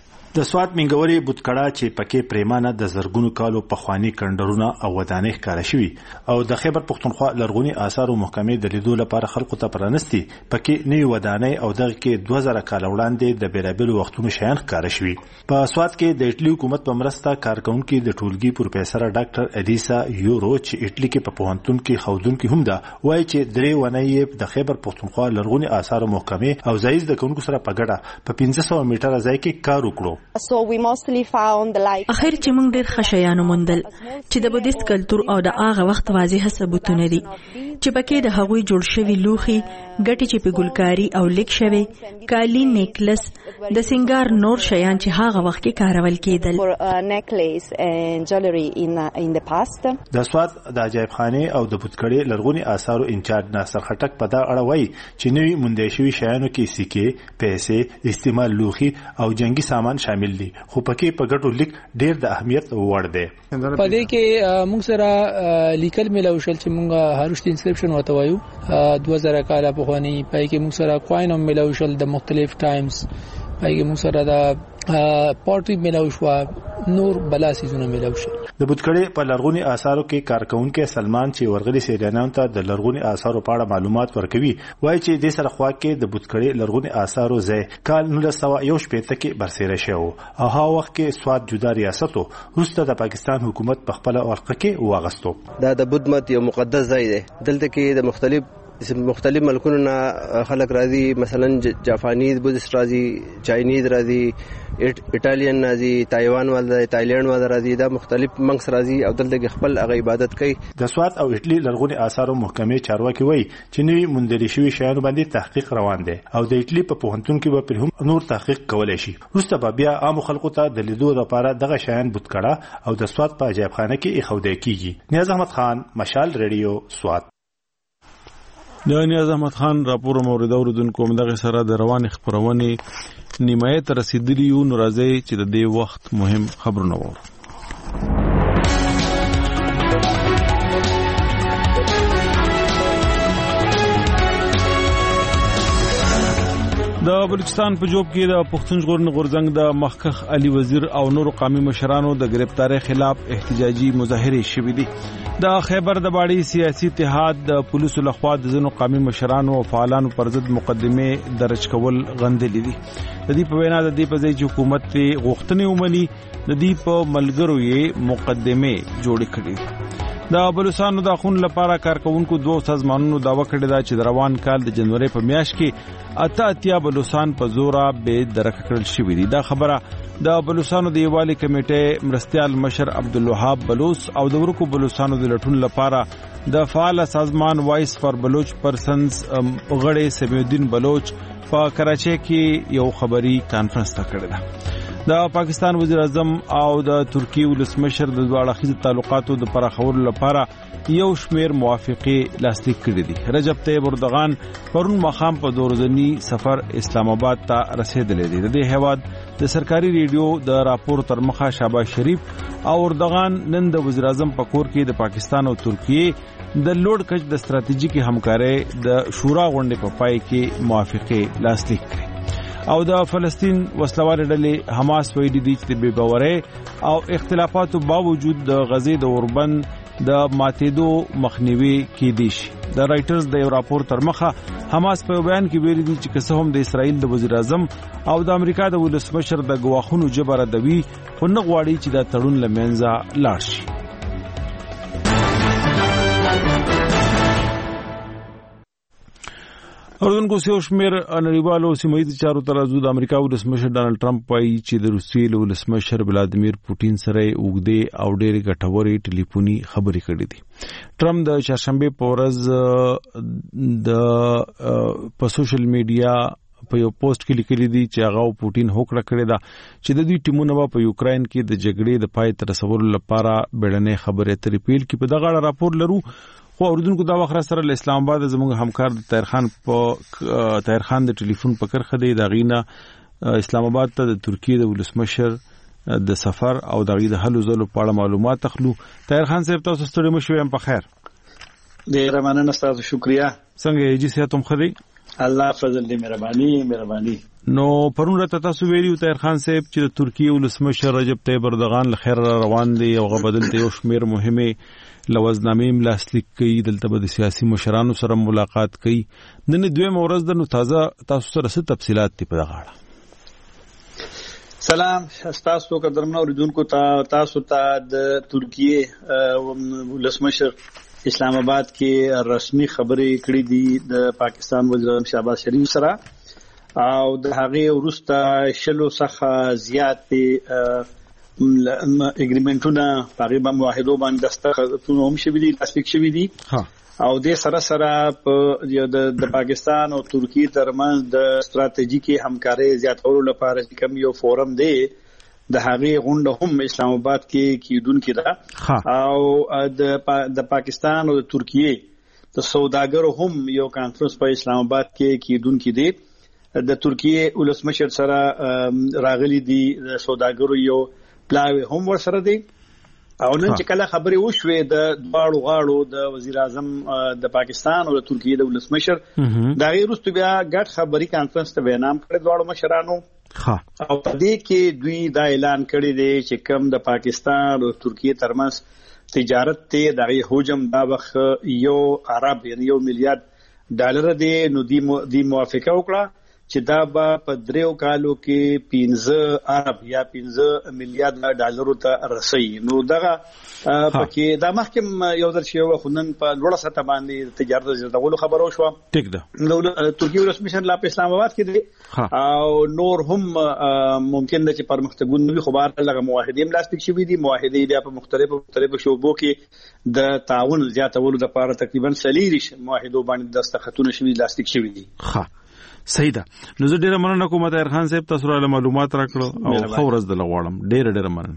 د سوات منګورې بوتکړه چې پکې پریمانه د زرګونو کالو پخوانی کندرونه او ودانۍ ښکار شوي او د خیبر پښتونخوا لرغونی آثارو محکمې د لیدو لپاره خلکو ته پرانستي. پکې نوې ودانۍ او دغه کې 2000 کال وړاندې د بیلابل وختونو شیان ښکار شوي. په سوات کې د ایټلی حکومت په مرسته کارکونکو د ټولګي پروفیسور ډاکټر الیسا یورو چې ایټلی کې په پوهنتون کې خودونکو هم ده وایي چې درې ونې د خیبر پښتونخوا لرغونی آثارو محکمې او ځایز د کونکو سره په ګډه په 1500 میټر ځای کې کار وکړو. اخر چې موږ ډېر خشایانو موندل چې د بودیست کلتور او د هغه وخت واضح ثبوتونه دي چې پکې د هغوی جوړ شوی لوخي ګټي چې په ګلکاری او لیک شوی کالی نیکلس د سنگار نور شیان چې هغه وخت کې کارول کېدل. د سوات د عجایب خانه او د بوتکړې لرغونی آثارو انچارج ناصر خټک په دا اړه وایي چې نوې مونږ شوی شیانو کې سکې پیسې استعمال لوخي او جنگي سامان شامل دي خو پکې په ګټو لیک ډېر د اهمیت وړ دی. په دې کې موږ سره لیکل ملو شل چې موږ هاروشت انسکرپشن وته وایو 2000 کال په خواني پای کې موږ سره کوین هم ملو شل د مختلف ټایمز پای کې موږ سره د پورټری ملو شو نور بلا سيزونه ملو شل. د بوتکړې په لرغونی آثارو کې کارکونکو سلمان چې ورغلي سیلانیانو ته د لرغونی آثارو په اړه معلومات ورکوي وایي چې د سره خوا کې د بوتکړې لرغونی آثارو ځای کال 1901 کې برسېره شو او هغه وخت کې سوات جدا ریاست او روسته د پاکستان حکومت په خپل ورقه کې واغستو. دا د بودمت یو مقدس ځای دی. دلته کې د مختلف مختلف ملکونو نه خلک راځي، مثلا جاپاني بودیست راځي، چاینیز راځي، ایټالین راځي، تایوان والا، تایلند والا راځي، دا مختلف منګس راځي او دلته خپل هغه عبادت کوي. د سوات او اټلی لرغونی آثارو محکمې چارواکي وایي چې نوې موندل شوي شیانو باندې تحقیق روان دی او د اټلی په پوهنتون کې به پر هم نور تحقیق کولای شي. وروسته به بیا عام خلکو ته د لیدو لپاره دغه شیان بوتکړه او د سوات په عجایب خانه کې ایښودل کیږي. نیاز احمد خان، مشال ریډیو، سوات. د نیاز احمد خان راپور مورید اوردونکو دغه سره د روان خبرونه نیمایه تر رسیدلی یو ناراضي چې د دې وخت مهم خبرونه وره. د بلوچستان په جوب کې د پښتون ژغورنې غورځنګ د مخکخ علي وزیر او نور قومي مشرانو د گرفتاری خلاف احتجاجي مظاهره شوې دي. د خیبر د باړي سیاسي اتحاد د پولیسو لخوا د ځینو قومي مشرانو او فعالانو پر ضد مقدمه درج کول غندلې دي. د دې په وینا د دې په ځای چې حکومت غوښتنې ومني د دې په ملګرو یې مقدمه جوړې کړې. د بلوچستان د خون لپاره کارکونکو دوه سازمانونو داوا کړی دا چې د روان کال د جنوري په میاشت کې اتیا بلوچستان په زوره به درک کړل شوې دي. دا خبره د بلوچستان د یوالي کمیټې مرستيال مشر عبدالوهاب بلوچ او د ورکو بلوچستان د لټون لپاره د فعال سازمان وایس فار بلوچ پرسنز غړي سمیدین بلوچ په کراچۍ کې یو خبري کانفرنس تکړه ده. د پاکستان وزیر اعظم او د ترکی ولسمشر د دواړو خیز تعلقاتو د پراخولو لپاره یو شمیر موافقه لاسلیک کړې دي. رجب طیب اردوغان پرون مخام په دورځنی سفر اسلام آباد ته رسیدلی دی. د دې هیواد د سرکاري ریډیو د راپور تر مخه شهباز شریف او اردوغان نن د وزیر اعظم په کور کې د پاکستان او ترکیه د لوړ کچ د ستراتیژیکي همکارۍ د شورا غونډې په پای کې موافقه لاسلیک کړې. او د فلسطین وسلوال ډلې حماس ویلي دي چې بې باورۍ او اختلافاتو باوجود د غزې د اوربند د ماتېدو مخنیوي کېدی شي. د رائټرز د یو راپور تر مخه حماس په بیان کې ویلي دي چې که هم د اسرائیل د وزیر اعظم او د امریکا د ولسمشر د ګواښونو جبر دوي خو نه غواړي چې دا تړون له منځه لاړ شي. اردوونکو سیوشمیر نړیوالو سیمایي چارو ترازو د امریکا ولسمشر ډانلډ ټرمپ وايي چې د روسیې ولسمشر ولادیمیر پوتین سره اوږدې او ډېرې ګټورې ټلیفوني خبرې کړې دي. ټرمپ د چهارشنبه په ورځ د په سوشل میډیا په یو پوسټ کې لیکلي دي چې هغه پوتین هوکړه کړې ده چې د دوی ټیمونه په یوکرين کې د جګړې د پای تر رسولو لپاره بیړنۍ خبرې اترې پیل کې په دغه راپور لرو. خو اردوونکو دا وخت سره اسلام آباد زموږ همکار د طاهر خان د ټلیفون په کرخه دی. دا غینه اسلام آباد ته د ترکیه د ولسمشر د سفر او د غیده حل زلو په اړه معلومات تخلو. طاهر خان صاحب تاسو ستړي مشو یم په خیر. ډیر مننه تاسو، شکریا. څنګه یې جی صحت هم خدي؟ الله فضل دې مهرباني. نو پرون راته تاسو ویلو طاهر خان صاحب چې د ترکیه ولسمشر رجب طیب اردوغان لخر روان دي او غبدلته یو شمیر مهمه لوزنامې لاسلیک کوي. دلته به د سیاسي مشرانو سره ملاقات کوي. نن دویم ورځ د نو تازه تاسو سره څه تفصيلات دي په دغه اړه؟ سلام تاسو قدرمنو اوریدونکو تاسو ته د ترکیه ولسمشر اسلام آباد کې رسمي خبرې کړې دي د پاکستان وزیر اعظم شهباز شریف سره او د هغه وروسته شلو څخه زیات اګریمنټونه هغه په معاهدو باندې دستخطونه هم شوي دي، تصدیق شوي دي او د سره په د پاکستان او ترکیه ترمنځ د ستراتیژیکي همکارۍ زیاتولو لپاره کوم یو فورم دی د هغه غونډه هم اسلام آباد کې کیدونکې ده او د پاکستان او د ترکیه د سوداګرو هم یو کانفرنس په اسلام آباد کې کیدونکې دی. د ترکیه ولسمشر سره راغلي دي د سوداګرو یو پلاوی هم ورسره دی او نن چې کله خبرې وشوې د دواړو غاړو د وزیر اعظم د پاکستان او د ترکیه د ولسمشر دا غیر وروسته بیا ګډ خبري کانفرنس ته اعلان کړ دواړو مشرانو او په دې کې دوی دا اعلان کړی دی چې کوم د پاکستان او ترکیه ترمنځ تجارت ته د حجم دا وخت یو عرب یعنی $1 ملیارډ دی. نو دی موافقه وکړه چې دا به په 3 کالو کې 15 ارب یا 15 میلیارډ ډالر ته رسي. نو دغه پکې دا محکم یو ځل شو خنن په لوړه سطح باندې تجارت زیاتولو خبرو شو. ټیک ده. ترکیه رسمي لا په اسلام آباد کې دي او نور هم ممکن ده چې پرمختګونه وي، خو بهر لږه معاهدې لاسلیک شوې دي. معاهدې بیا په مختلفو شعبو کې د تعاون زیاتولو لپاره تقریبا 40 معاهدو باندې دستخطونه شوي لاسلیک شوي دي. صحیح ده. نو زه ډیره مننه کوم طاهر خان صاحب، تاسو را معلومات راکړو او خو ورځ د لغواړم. ډیره مننه.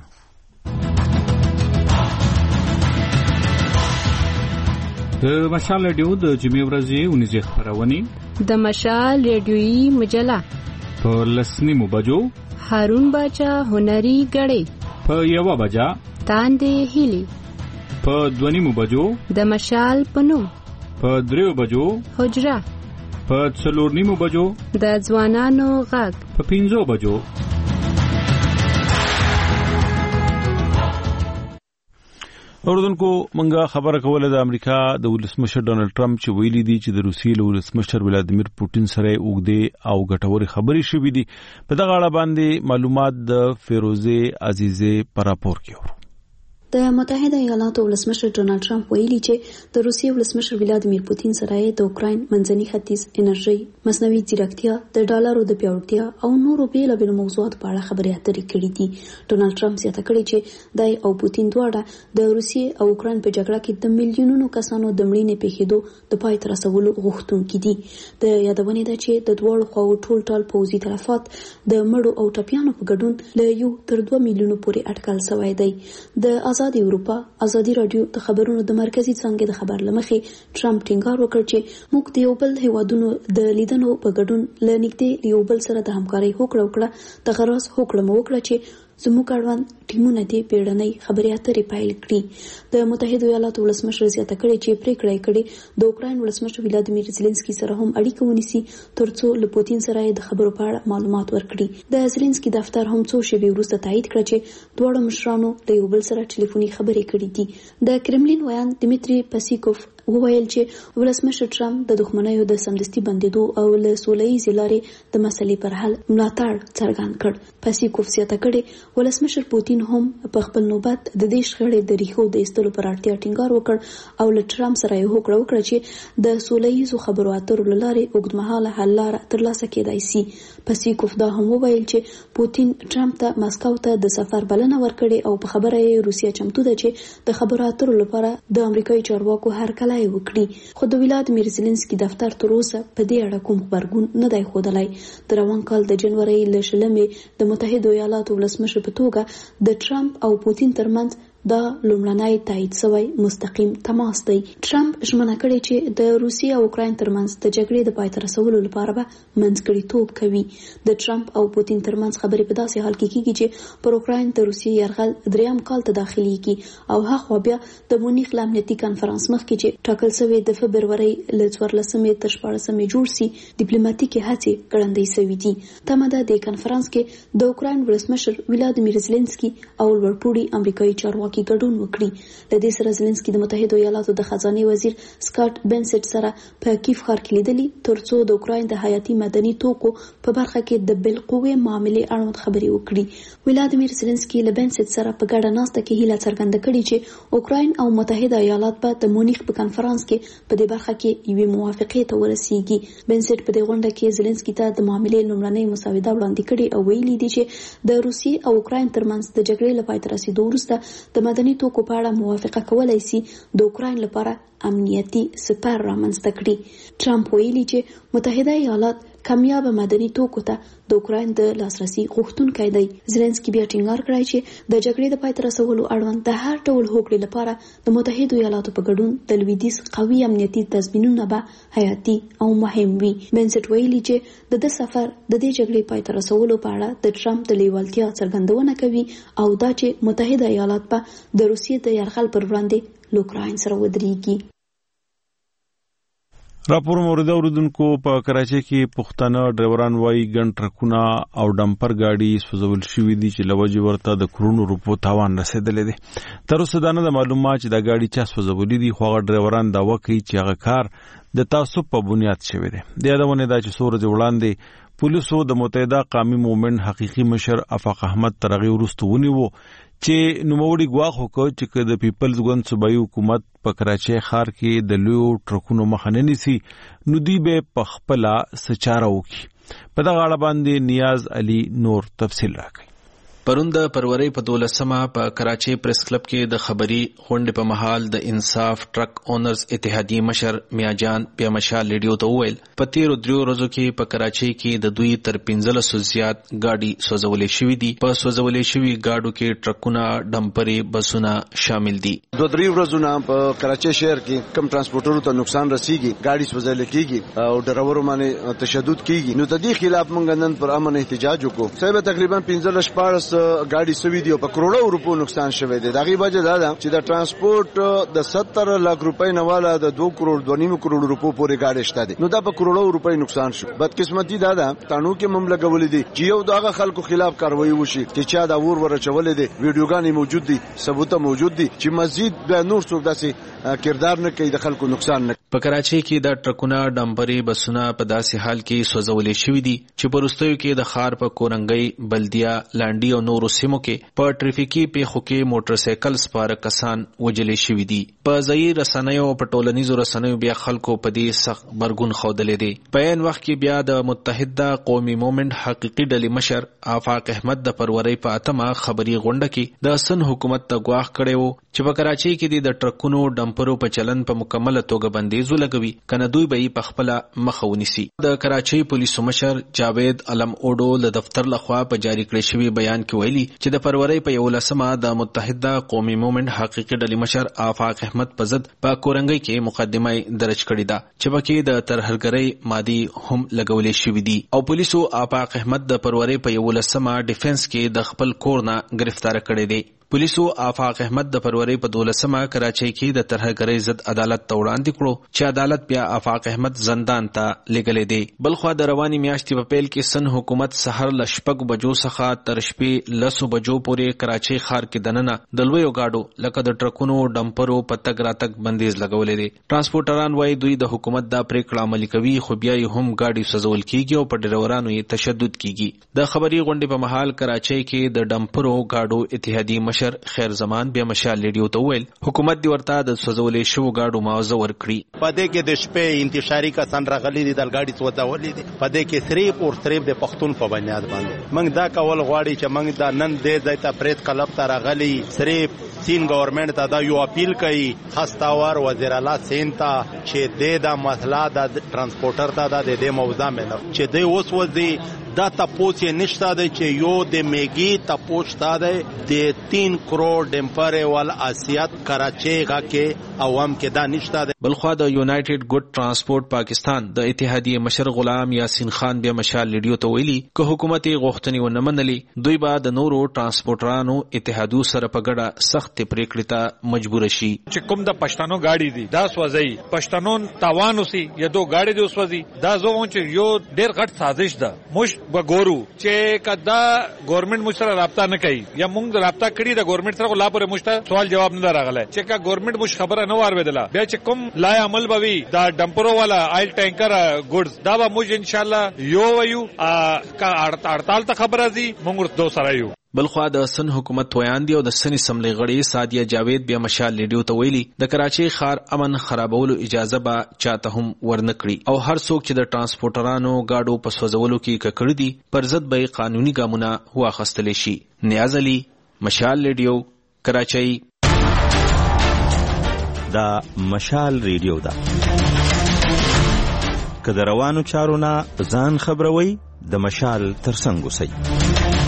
د مشال رادیو د جمعې ورځې 19 خبرونه د مشال رادیويي مجله په لسنیمو بجو هارون باچا هنري غړې په 1 بجا تاندې هلي په 2 بجو د مشال پنوم په 3 بجو حجره په 4 بجو د ځوانانو غږ په 5 بجو. اوردونکو منګه خبره کوله د امریکا د ولسمشر ډونالد ټرمپ چې ویلي دي چې د روسیې له ولسمشر ولادیمیر پوتین سره اوږدې او ګټورې خبرې شوې دي. په دغه اړه باندې معلومات د فیروزه عزیزه پر راپور کې. د متحده ایالاتو ولسمشر ډونالد ټرمپ ویلي چې د روسیې ولسمشر ولادیمیر پوتین سره د اوکراین منځني ختیځ انرژي، مصنوعي ځیرکتیا، د ډالرو د پیاوړتیا او نورو بیلابیلو موضوعاتو په اړه خبرې اترې کړې دي. ډونالد ټرمپ زیاته کړې چې دای او پوتین دواړه د روسیې او اوکراین په جګړه کې د میلیونونو کسانو د مړینې پیښېدو د پای ته رسولو غوښتونکي دي. د یادونې ده چې د دوړو خواو ټول پوځي تلفات د مړو او ټپیانو په ګډون له 1 تر 2 میلیونو پورې اټکل شوی دی. د آزاد اروپا ازادي رادیو د خبرونو د مرکزی څنګه د خبر لمخې ټرمپ ټینګار وکړ چې موږ د یو بل هیوادونو د لیدنو په ګډون لنیږدې یو بل سره د همکارۍ هوکړه وکړه. د غرض هوکړه مو وکړه چې زموږ اړوند ټیمونه دې پیړنۍ خبرې اترې پیل کړي. د متحده ایالاتو ولسمشر زیاته کړې چې پریکړه یې کړې د اوکراین ولسمشر ولادیمیر زيلنسکي سره هم اړیکه ونیسي ترڅو له پوتین سره د خبرو په اړه معلومات ورکړي. د زيلنسکي دفتر هم څو شېبې وروسته تایید کړ چې دواړه مشرانو د یو بل سره ټلیفوني خبرې کړې دي. د کرملین ویان دمیتری پاسیکوف وویل چې ولسمشر ټرمپ د دښمنیو د سمدستي بندیدو او له سوله‌ییزې لارې د مسلې پر حل ملاتړ څرګند کړ. پاسیکوف زیاته کړې ولسمشر پوتین هم په خپل نوبت د دې شخړې د ریښو د ایستلو پر اړتیا ټینګار وکړ او له ټرمپ سره یې هوکړه وکړه چې د سوله‌ییزو خبرو اترو له لارې اوږدمهاله حل لاره ترلاسه کېدای شي. پاسیکوف دا هم وویل چې پوتین ټرمپ ته مسکو ته د سفر بلنه ورکړې او په خبره یې روسیه چمتو ده چې د خبرو اترو لپاره د امریکایي چارواکو هر کله وکړي. خو د ولادیمیر زيلنسکي دفتر تر اوسه په دې اړه کوم خبرګون نه دی ښودلی. د روان کال د جنوري له 20 د متحده ایالاتو ولسمشر په توګه د ټرمپ او پوتین ترمنځ دا لومړنی تایید شوی مستقیم تماس دی. ټرمپ ژمنه کړې چې د روسیې او اوکراین ترمنځ د جګړې د پای ته رسولو لپاره به منځګړیتوب کوي. د ټرمپ او پوتین ترمنځ خبرې په داسې حال کې کیږي چې پر اوکراین د روسیې یرغل 3م کال ته داخليږي او هغه بیا د مونیخ امنیتي کانفرنس مخکې چې ټاکل شوی د فبرवरी له 14 تر 14 جوړ سي ډیپلوماټیکي هڅې ګړندۍ شوې دي. تمه ده د کانفرنس کې د اوکراین ولسمشر ولادیمیر زيلنسکي او لوړپوړي امریکایي چارواکي کې ګډون وکړي. د دې سره زيلنسکي د متحده ایالاتو د خزانه وزیر سکاټ بنسټ سره په کیف ښار کې لیدلي ترڅو د اوکراین د حیاتي مدني توکو په برخه کې د بالقوه معاملې اړوند خبرې وکړي. ولادیمیر زيلنسکي له بنسټ سره په ګډه ناسته کې هیله څرګنده کړې چې اوکراین او متحده ایالات به د مونیخ په کانفرنس کې په دې برخه کې یوه موافقه ته ورسیږي. بنسټ په دې غونډه کې زيلنسکي ته د معاملې لومړنۍ مسوده وړاندې کړې او ویلي دي چې د روسیې او اوکراین ترمنځ د جګړې لپاره تر رسیدو وروسته د مدني توکو په اړه موافقه کولای شي د اوکراین لپاره امنیتي سپر رامنځته کړي. ټرمپ ویلي چې متحده ایالات کامیاب مدني توکو ته د اوکراین د لاسرسي غوښتونکی دی. زيلنسکي بیا ټینګار کړی چې د جګړې د پای ته رسولو اړوند د هر ډول هوکړې لپاره د متحده ایالاتو په ګډون د لویدیځ قوي امنیتي تضمینونه به حیاتي او مهم وي. بنسټ ویلي چې د سفر د دې جګړې پای ته رسولو په اړه د ټرمپ د لیوالتیا څرګندونه کوي او دا چې متحده ایالات به د روسیې د یرغل پر وړاندې له اوکراین سره ودرېږي. راپور مورد اوردونکو په کراچۍ کې پښتانه ډرایوران وايي ګڼ ټرکونه او ډمپر ګاډي سوځول شوې دي چې لوجه ورته د کرونو روپو تاوان رسیدلې دي. تر اوسه دا نه د معلومات چې دا ګاډي چا سوځولې دي خو هغه ډرایوران دعوه کوي چې هغه کار د تعصب په بنیاد شوی دی. د یادونه ده چې څو ورځې وړاندې پولیسو د متحده قومي موومېنټ حقيقي مشر افاق احمد ترغي ورستو ونیو چې نوموړي ګواښ وکړ چې د پیپلز ګوند صوبایي حکومت په کراچۍ ښار کې د لویو ټرکونو مخه نه نیسي نو دوی به په خپله څه چاره وکړي. په دغه اړه باندې نیاز علي نور تفصیل راکړي. پرون د فروری په 12مه په کراچۍ پریس کلب کې د خبري غونډې په مهال د انصاف ټرک اونرز اتحادیې مشر میاجان بیا مشال ریډیو ته وویل په تیرو 3 ورځو کې په کراچۍ کې د دوی تر 1500 زیات گاډي سوځولې شوې دي. په سوځولې شوې گاډو کې ټرکونه، ډمپرې، بسونه شامل دي. 2-3 ورځې نه په کراچۍ شهر کې کم ترانسپورټرو ته نقصان رسیږي، گاډي سوځول کېږي او ډرایورو باندې تشدد کېږي. نو د دې خلاف موږ نن پر امن احتجاج وکړو. صاحب تقریبا 15 گاډي سوي دي او په کروڑو روپو نقصان شوی دی. دغه وجه دا ده چې د ترانسپورت د 70 لک روپۍ نه والا د 2 کروڑ 2.5 کروڑ روپو پورې گاډي شته دي. نو دا په کروڑو روپۍ نقصان شو. بدقسمتي دا ده تانو کې مملکت لګولې دي چې یو دغه خلکو خلاف کاروایی وشي چې چا دا ور ورچولې دي. ویډیوګانې موجود دي، ثبوت موجود دي چې مزید به نور څوک داسې کردار نه کوي د خلکو نقصان نه. په کراچۍ کې د ټرکونه، ډمپرې، بسونه په داسې حال کې سوځولې شوي دي چې په وروستیو کې د ښار په کورنګۍ، بلدیا، لانډي او نورو سیمو کې په ټریفیکي پیښو کې موټر سایکل سپاره کسان وجلې شوي دي. په ځایي رسنیو او په ټولنیزو رسنیو بیا خلکو په دې سخت برګون ښودلی دی. په عین وخت کې بیا د متحده قومي موومېنټ حقیقي ډلې مشر افاق احمد د فروری په 8مه خبري غونډه کې د سن حکومت ته ګواښ کړی و چې په کراچۍ کې د ټرکونو، ډمپرو په چلن په مکمله توګه بندیز ولګوي کنه دوی به یې په خپله مخه ونیسي. د کراچۍ پولیسو مشر جاوید علم اوډو له دفتر لخوا په جاری کړی شوي بیان کې ویلي چې د فروری په 11مه د متحده قومي موومېنټ حقیقي ډلې مشر افاق احمد په ضد په کورنګۍ کې مقدمه درج کړې ده چې پکې د ترهګرۍ مادي هم لګولې شوې دي او پولیسو افاق احمد د فروری په 11مه ډیفنس کې د خپل کور نه گرفتار کړی دی. پولیسو افاق احمد د فروری په 12مه کراچۍ کې د ترهګرۍ ضد عدالت ته وړاندې کړو چې عدالت بیا افاق احمد زندان ته لېږلی دی. بلخوا د رواني میاشتې په پیل کې سن حکومت سحر له 6 بجو څخه تر شپې 10 بجو پورې کراچۍ ښار کې دننه د لویو گاډو لکه د ټرکونو، ډمپرو په تګ راتګ بندیز لګولی دی. ټرانسپورټران وایي دوی د حکومت دا پریکړه عملي کوي خو بیا یې هم گاډي سوځول کېږي او په ډریورانو یې تشدد کېږي. د خبري غونډې په مهال کراچۍ کې د ډمپرو گاډو اتحادیې مشر خیر زمان بیا مشال ریډیو ته وویل حکومت دی ورته د سوځولې شوو گاډو معاوضه ورکړي. په دې کې د شپې انتشاري کسان راغلي دي، د ګاډي سوځولې دي. په دې کې صرف او صرف د پښتون په بنیاد باندې موږ دا کول غواړي چې موږ دا نن دې ځای ته پریس کلب ته راغلي صرف سین گورنمنت ته دا یو اپیل کوي خاصتاور وزیر اعلی سین ته چې دې دا مسله د ترانسپورټر ته د دې موضوع مې چې دې اوس وځي دا تپوس یې نشته دی چې یو د میګي تپوس تا دی د 3 کروڑ ډمپر ول اسیات کراچۍ غا کې عوام کې دا نشته دی. بلخوا د یونایټډ ګډ ترانسپورټ پاکستان د اتحادیې مشر غلام یاسین خان بیا مشال ریډیو ته ویلي که حکومت غوښتنې ونه منلي دوی به د نورو ترانسپورټرانو اتحادو سره په ګډه سخت پریکړې ته مجبور شي. چې کوم د پښتنو گاډي دي دا سوځي، پښتنو تاوان وسی یا دو گاډي دی وسوځي دا زوون چې یو ډېر غټ سازش ده. مش وګورو چې کدا ګورنمنت مش سره رابطه نه کوي یا موږ رابطه کړی د ګورنمنت سره لا پورې مشته سوال جواب نه راغلی چې کا ګورنمنت مش خبره نه وارویدله بیا چې کوم لای عمل بوي دا ډمپرو والا آیل ټانکر ګوډز دا به موږ ان شاء الله یو ویو کا هړتال ته خبره دي موږ دو سره یو. بلخوا د سن حکومت ویان دی او د سن اسمبلی غړي سادیه جاوید بیا مشال ریډیو ته ویلي د کراچۍ ښار امن خرابولو اجازه به چاته هم ورنکړي او هر څوک چې د ترانسپورټرانو گاډو په سوځولو کې ککړ دي پر ضد به قانوني ګامونه واخیستلی شي. نیاز علي، مشال ریډیو، کراچۍ. دا مشال ریډیو ده که د روانو چارو نه ځان خبروي د مشال ترڅنګ اوسئ.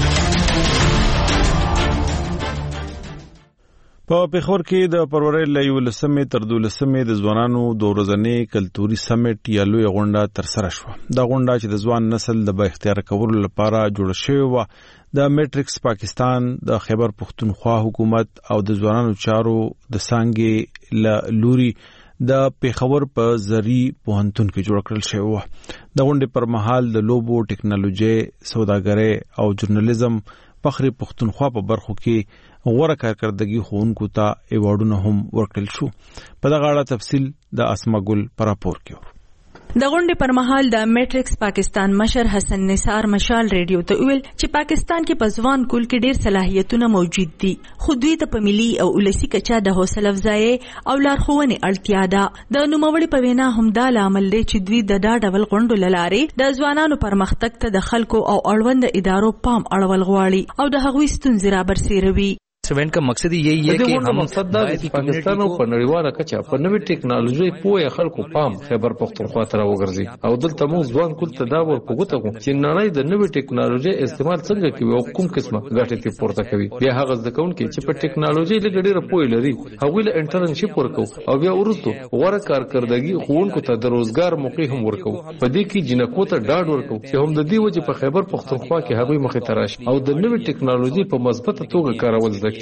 په پیښور کې د فروری له 11 تر 12 د ځوانانو د ورځنی کلتوري سمیټ یا لوی غونډه ترسره شوه. دا غونډه چې د ځوان نسل د با اختیار کولو لپاره جوړه شوې وه د میټرکس پاکستان، د خیبر پښتونخوا حکومت او د ځوانانو چارو د څانګې له لوري د پیښور په زری پوهنتون کې جوړ کړل شوی و. د غونډې پر مهال د لوبو، ټیکنالوژي، سوداګرۍ او ژورنالیزم فخر پښتونخوا په برخو کې غوره کارکردګي ښوونکو ته ایوارډونه هم ورکړل شو. په دغه اړه تفصیل د اسما ګل پر راپور کې د غونډې پر مهال د میټرکس پاکستان مشر حسن نثار مشال ریډیو ته ویل چې پاکستان کې په ځوان کول کې ډېر صلاحیتونه موجود دي، خو دوی ته په ملي او ولسي کچه د حوصله افزایي او لارښوونې اړتیا ده. د نوموړي په وینا همدا لامل دی چې دوی د دا ډول غونډو له لارې د ځوانانو پرمختګ ته د خلکو او اړوند ادارو پام اړول غواړي او د هغوی ستونزې رابرسېروي. इवेंट का मकसद यही है कि हम पाकिस्तान او په نړیواله کچه په نوې ټیکنالوژي پوهه خلکو پام خیبر پختونخوا ته راوګرځي او دلته موږ ځوان کول تداول کوو چې نړۍ د نوې ټیکنالوژي استعمال څنګه کوي او کوم قسمه ګټې ته پورته کوي. بیا هغه ځکهونکي چې په ټیکنالوژي لګړي پوهه لري هغوی له انټرنشپ ورکو او بیا ورسته غوړه کارکردګي خوونکو ته د روزګار موقع هم ورکو. په دې کې جنکو ته ډاډ ورکو چې هم د دې وجه په خیبر پختونخوا کې هغوی مخې ته راشي او د نوې ټیکنالوژي په مثبته توګه کارول زده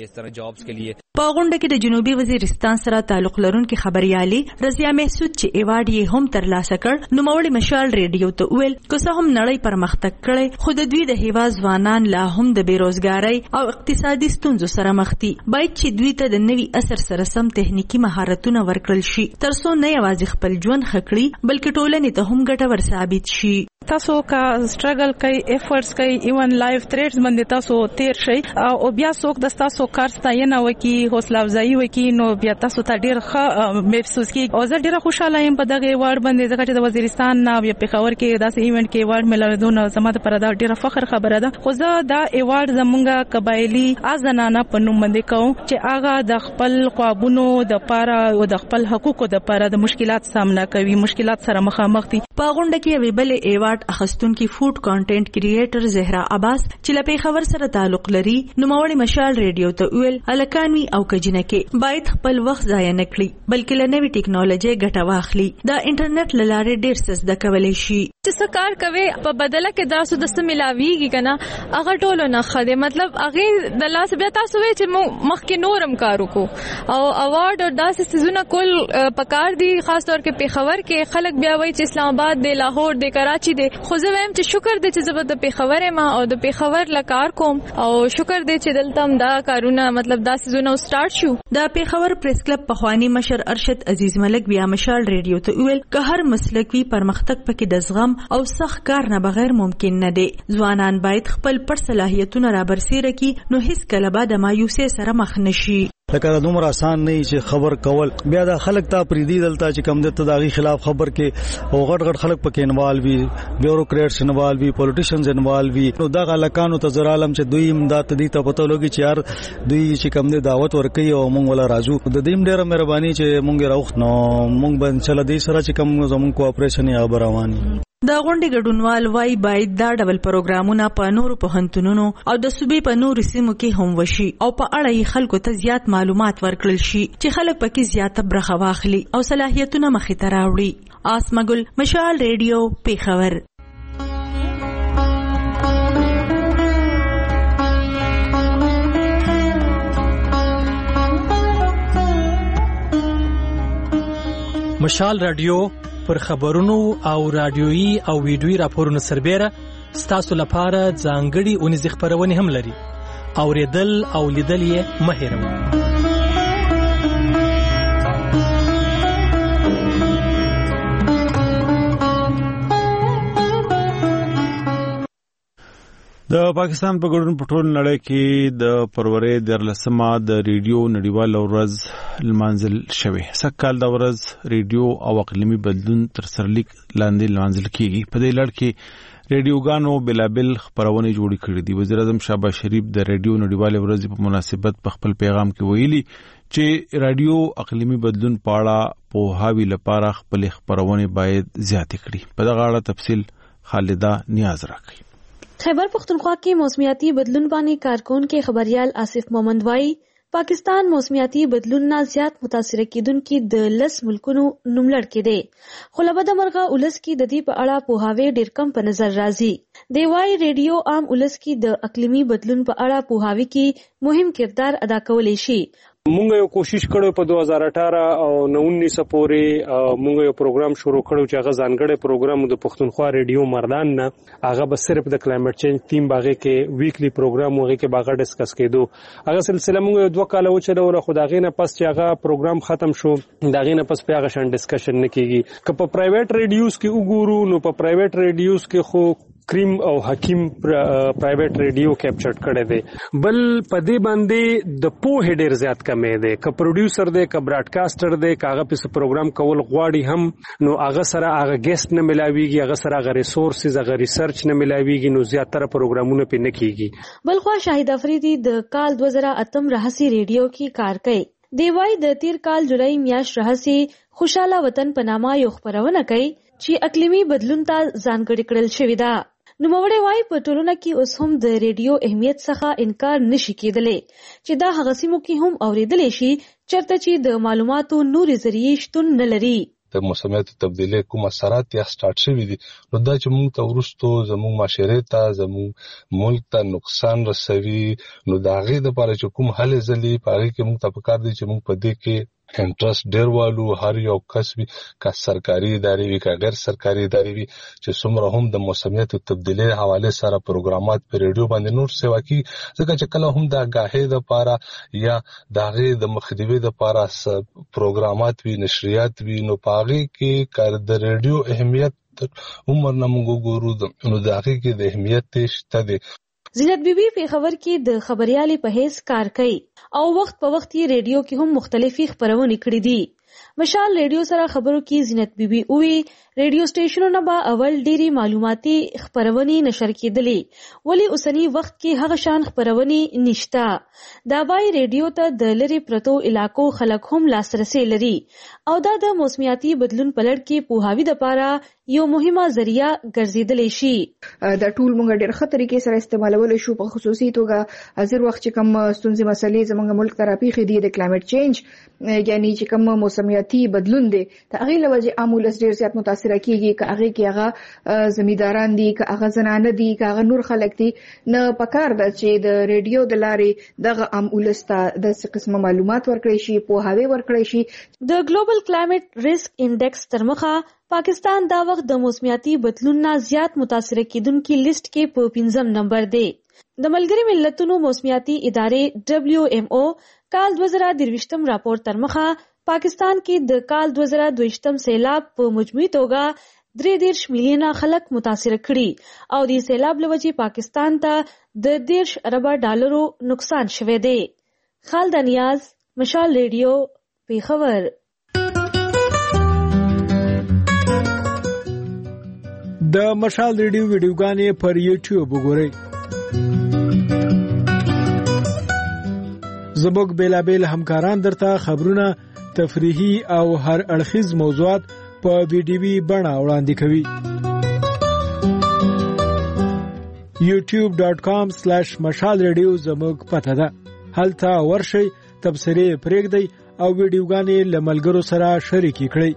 په غونډه کې د جنوبي وزیرستان سره تعلق لرونکي خبريالي رضیا محسود چې ایوارډ یې هم ترلاسه کړ، نوموړي مشال ریډیو ته ویل که څه هم نړۍ پرمختګ کړي خو د دوی د هیواد ځوانان لا هم د بیروزګارۍ او اقتصادي ستونزو سره مخ دي. باید چې دوی ته د نوي عصر سره سم تخنیکی مهارتونه ورکړل شي ترڅو نه یوازې خپل ژوند ښه کړي بلکې ټولنې ته هم ګټور ثابت شي. تاسو کا سټرګل کوي، ایفورټس کوي، ایون لایف تھریټس باندې تاسو تیر شي او بیا څوک د تاسو کار ستاینه وکي، حوصله افزایی وکي، نو بیا تاسو ته ډیر ښه محسوس کی. او زه ډیره خوشاله یم په دغه ایوارډ باندې ځکه چې د وزیرستان نه بیا پیښور کې داسې ایونت کې ایوارډ ملودونه زما د پردا ډیره فخر خبره ده. خو زه دا ایوارډ زمونږه قبایلی ازنانه په نوم باندې کوم چې هغه د خپل خوابونو د پاره او د خپل حقوقو د پاره د مشکلات سامنا کوي، مشکلات سره مخامخ دي. په غونډه کې ویبل ایوارډ اخستونکي فود کانټینټ کریئیټر زهرا عباس چې له پیښور سره تعلق لري نوموړي مشال ریډیو ته ویل الکانوي او کجنکه باید خپل وخت ضایع نه کړي بلکې له نوې ټیکنالوژي ګټه واخلي. د انټرنیټ له لارې ډېر څه زده کولی شي. چې څه کار کوي په بدله کې تاسو د څه ملاويږي کنه هغه ټولو نه خده مطلب هغه د لاس بیا تاسو وی چې مخکې نورم کار وکړو او اوارډ او داسې سيزونه کول پکار دي. خاص طور کې پیښور کې خلک بیا وایي چې اسلام آباد دی، لاهور دی، کراچي دی. خو زه وایم چې شکر دې چې زه د پیښور ما او د پیښور لکار کوم او شکر دې چې دلته هم دا کارونه مطلب دا سيزونه سٹارټ شو. د پیښور پریس کلب پخوانی مشر ارشد عزیز ملک بیا مشال ریډیو ته ویل که هر مسلک وی پرمختګ پکې د زغم او سخت کار نه بغیر ممکن نه دی. ځوانان باید خپل پټ صلاحیتونه رابرسېره کړي نو هیڅ کله به د مایوسۍ سره مخ نشي. لکه دومره آسان نه چې خبر کول بیا د خلک ته پریدي دلته چې کم د تداغي خلاف خبر کې او غټ خلک پکې انوالو وي، بیوروکریټس انوالو وي، پولیټیشنز انوالو وي. نو دا غلکانو ته زر عالم چې دوی امداد دي ته پته لګي چې یار دوی چې کم د دعوت ورکي او مونږ ولا راځو. د دې ډیره مهرباني چې مونږ راوخ نو مونږ باندې چل دي سره چې کم زموږ کوآپریشن یا رواني. د غونډې ګډونوال وايي باید دا ډول پروګرامونه په نورو پوهنتونونو او د صوبې په نورو سیمو کې هم وشي او په اړه یې خلکو ته زیات معلومات ورکړل شي چې خلک پکې زیاته برخه واخلي او صلاحیتونه مخې ته راوړي. آسمګل مشال ریډیو پیښور. مشال رادیو پر خبرونو او رادیويي او ویډیويي راپورونو سربېره ستاسو لپاره ځانګړي اونیزې خبرونه هم لري. اوریدل او لیدل یې مه هېروئ. د پاکستان په ګډون په ټول نړۍ کې د فروری 14مه د ریډیو نړیواله ورځ لمانځل شوې. سږکال د ورځ ریډیو او اقلیمي بدلون تر سرلیک لاندې لمانځل کیږي. په دې لړ کې ریډیوګانو بلابل خبرونه جوړې کړې دي. وزیر اعظم شهباز شریف د ریډیو نړیواله ورځ په مناسبت په خپل پیغام کې ویلي چې رادیو اقلیمي بدلون په اړه پوهاوی لپاره خپل خبرونه باید زیاتې کړي. په دغه اړه تفصیل خالده نیاز راکړي. خیبر پختونخوا کې موسمیاتي بدلون باندې کارکون کې خبريال آصف محمد وای پاکستان موسمیاتي بدلون نه زیات متاثر کیدونکو د 10 ملکونو نوملړ کې دی. خو لبد مرغه ولس کې د دې په اړه پوهاوی ډیر کم په نظر راځي. دی وای ریډیو عام ولس کې د اقلیمي بدلون په اړه پوهاوی کې مهم کردار ادا کولی شي. مونږ یو کوشش کړو په 2018 او 19 پورې مونږ یو پروګرام شروع کړو چې هغه ځانګړی پروګرام د پښتونخوا ریډیو مردان نه هغه به صرف د کلایمټ چینج تیم باغې کې ویکلی پروګرام وغه کې باغه ډسکس کېدو هغه سلسله مونږ 2 کال وچلو خدای نه پس چې هغه پروګرام ختم شو داغه نه پس په هغه شان ډسکشن نه کیږي که په پرایویټ ریډیوز کې وګورو نو په پرایویټ ریډیوز کې خو کریم او حکیم پرایویټ ریډیو کیپچر کړی دی بل په دې باندې د پوهې ډیر زیات کمې دی که پروډوسر دی که براډکاسټر دی که هغه په پروګرام کول غواړي هم نو هغه سره هغه ګیسټ نه ملاويږي هغه سره هغه ریسورسز هغه ریسرچ نه ملاويږي نو زیاتره پروګرامونه په نه کیږي بل خو شاهد افریدي د کال 2008 رهسي ریډیو کې کار کوي دی وای د تیر کال جولای میاشت رهسي خوشاله وطن په نامه یو خبرونه کوي چې اقلیمي بدلون ته ځانګړی کړل شوی دا نوموړی وای په ټولنه کې اوس هم د ریډیو اهمیت څخه انکار نشي کېدلی چې دا هغه سیمو کې هم اوریدلی شي چرته چې د معلوماتو نوري ذریعہ شتون نه لري د موسمیاتو تبدیلی کوم اثرات یا سٹارټ شوي دي نو دا چې موږ ته ورستو زموږ معاشره ته زموږ ملک ته نقصان رسوي نو دا غي د لپاره چې کوم حل ځلی پاره کې موږ ته پکار دي چې موږ په دې کې انټرست ډیر والو هر یو کس وي که سرکاري ادارې وي که غیر سرکاري ادارې وي چې څومره هم د موسمیاتو تبدیلی حواله سره پروګرامات په ریډیو باندې نور سیوا کی ځکه چې کله هم د غاهې د لپاره یا دغه د مخدوي د لپاره پروګرامات وي نشریات وي نو پاغي کې کار د ریډیو اهمیت عمر نه موږ ګورو نو دغه کې د اهمیت شته دي زینت بیبي په خبر کې د خبريالي په هیڅ کار کوي او وخت په وخت یې ریډیو کې هم مختلفي خبرونه کړې دي مشال ریډیو سره خبرو کې زینت بیبي وی ریډیو سټیشنونه به اول ډيري معلوماتي خبرونه نشر کېدلې ولی اوسنی وخت کې هغه شان خبرونه نشتا دا وای ریډیو ته د لری پرتو علاقو خلک هم لاسرسي لري او دا د موسمیاتي بدلون په لړ کې پوهاوی د پاره یو مهمه ذریعہ ګرځیدلی شي دا ټول موږ ډېر ښه طریقې سره استعمالول شو په خصوصي توګه ازر وخت چې کوم ستونزې مسلې زموږ ملک ترافي خېدي د کلایمټ چینج یعنی چې کوم موسمیاتي بدلون دي دا غي لوجه عامل ډېر زیات متاثر کیږي که هغه کې هغه زمیداران دي که هغه زنانه دي که هغه نور خلک دي نه پکار ده چې د ریډیو د لارې دغه عامولستا د څه قسمه معلومات ورکړي شي پوهاوی ورکړي شي د ګلوبل کلایمټ ریسک انډیکس ترمخه پاکستان دا وخت د موسمیاتي بدلون نه زیات متاثر کیدونکو لیست کې په 5م نمبر دی د ملګری ملتونو موسمیاتي ادارې WMO کال 2023 راپور ترمخه پاکستان کې د کال 2022 سیلاب په مجموعي توګه 3.3 میلیونه خلک متاثر کړي او د سیلاب لوجې پاکستان ته د 10 ارب ډالرو نقصان شوه دی خالد نیاز مشال ریډیو پیښور د مشال ریډیو ویډیوګانې پر یوټیوب وګورئ زموږ بیلابیل همکاران درته خبرونه تفریحي او هر اړخیز موضوعات په ویډیوي بڼه وړاندې کوي youtube.com/mashalradio زموږ پته ده هلته ورشئ تبصرې پرېږدئ او ویډیوګانې له ملګرو سره شریکې کړئ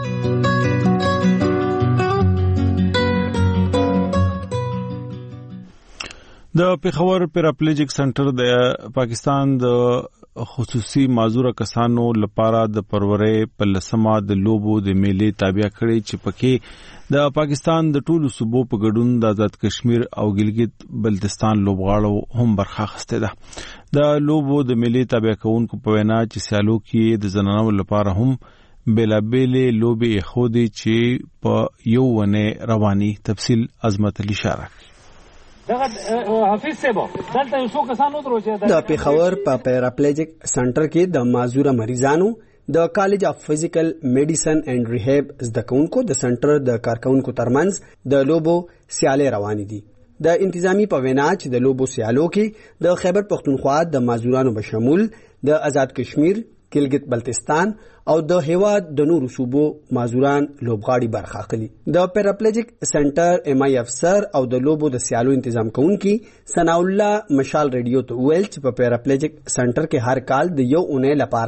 د پیښور پیراپلیجیک سنټر د پاکستان د خصوصي معذور کسانو لپاره د پرورې په لسمه د لوبو د میلې تابع کړي چې پکې د پاکستان د ټولو صوبو په ګډون د آزاد کشمیر او ګلګت بلتستان لوبغاړو هم برخه اخیسته ده د لوبو د میلې تابع کونکو په وینا چې سیالو کې د زنانو لپاره هم بیلابېلې لوبې خودي چې په یو ونه رواني تفصیل عظمت علي اشاره د پیښور په پیراپلیجیک سنټر کې د معذور مریضانو د کالج اف فزیکل میډیسن اینڈ ریهاب زده کوونکو د سنټر د کارکونکو ترمنځ د لوبو سیالې روانې دي د انتظامی په وینا چې د لوبو سیالو کې د خیبر پختونخوا د معذورانو بشمول د آزاد کشمیر ګلګت بلتستان او د هیواد د نورو صوبو معذوران لوبغاړي برخه اخلي د پیراپلیجیک سنټر MI افسر او د لوبو د سیالو تنظیم کوونکی ثنا الله مشال ریډیو ته ویل چې په پیراپلیجیک سنټر کې هر کال د یو اونۍ لپاره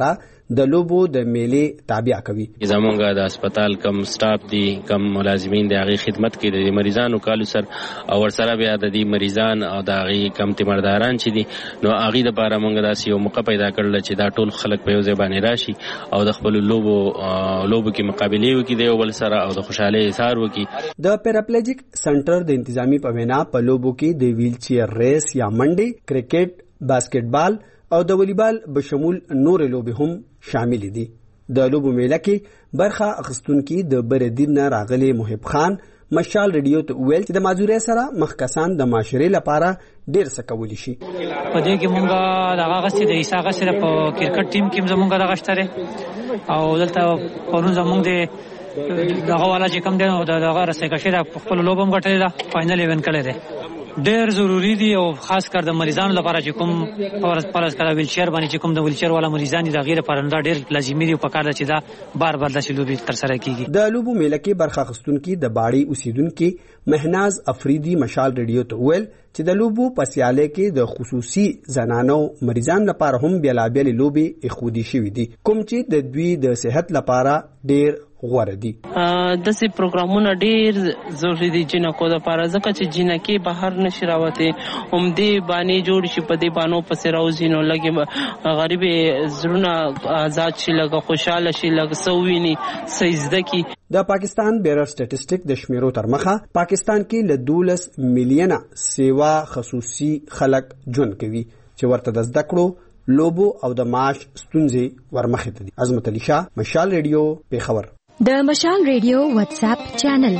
د لوبو د میلې تابع کوي. زمونږ د هسپتال کم سټاف دي کم ملازمین د هغې خدمت کې د مریضانو کالو سر او ورسره بیا د دې مریضان او د هغې کم تیمارداران چې دي نو هغې دپاره موږ داسې یو موقع پیدا کړله چې دا ټول خلک په یو ځای باندې راشي او د خپلو لوبو کې مقابلې وکړي د یو بل سره او د خوشحالۍ اظهار وکړي. د پیراپلیجیک سنټر د انتظامی په وینا په لوبو کې د ویل چیر ریس یا منډې، کرکټ، باسکټبال او د والیبال بشمول نور لوبې هم شامل دي. د لوبو میله کې برخه اخیستونکي د بردین راغلي محب خان مشال ریډیو ته ویل چې د معذورۍ سره مخ کسان د معاشرې لپاره ډیر څه کولی شي. په دې کې مونږ دغه غسې د عیسی غسې په کرکټ ټیم کې زمونږ دغه شته او دلته پرون زمونږ د دغه والا چې کوم دی دغه رسېکشي د خپل لوبه هم ګټلې ده، فاینل ایونت کړی دی. ډېر ضروری دی او خاص کر د مریضانو لپاره چې کوم پرز کړه ویلچیر باندې چې کوم د ویلچیر والا مریضان دي د غیر لپاره دا ډېر لازمي دی او پکار ده چې دا بار بار داسې لوبې ترسره کیږي. د لوبو میله کې برخه اخیستونکي د باړې اوسیدونکي مهناز افریدي مشال ریډیو ته ویل چې د لوبو په سیالۍ کې د خصوصي زنانو مریضان لپاره هم بیلابېلې لوبې ایښودل شوي دي کوم چې د دوی د صحت لپاره ډېر غوړه دي. داسې پروګرامونه ډېر ضروري دي جنکو لپاره ځکه چې جنکې بهر نشي راوتې همدې باندې جوړ شي په دې بانو پسې راوځي نو لږې غریبې زړونه آزاد شي لږه خوشحاله شي لږ څه وویني څه زده کړي. د پاکستان بیرر سټیټسټیک د شمیرو تر مخه پاکستان کې له 12 میلیونه سیوا خصوصي خلک ژوند کوي چې ورته د زده کړو لوبو او د معاش ستونزې ورمخې ته دي. عظمت علي شاه، مشال ریډیو، پیښور. د مشال ریډیو واتس اپ چینل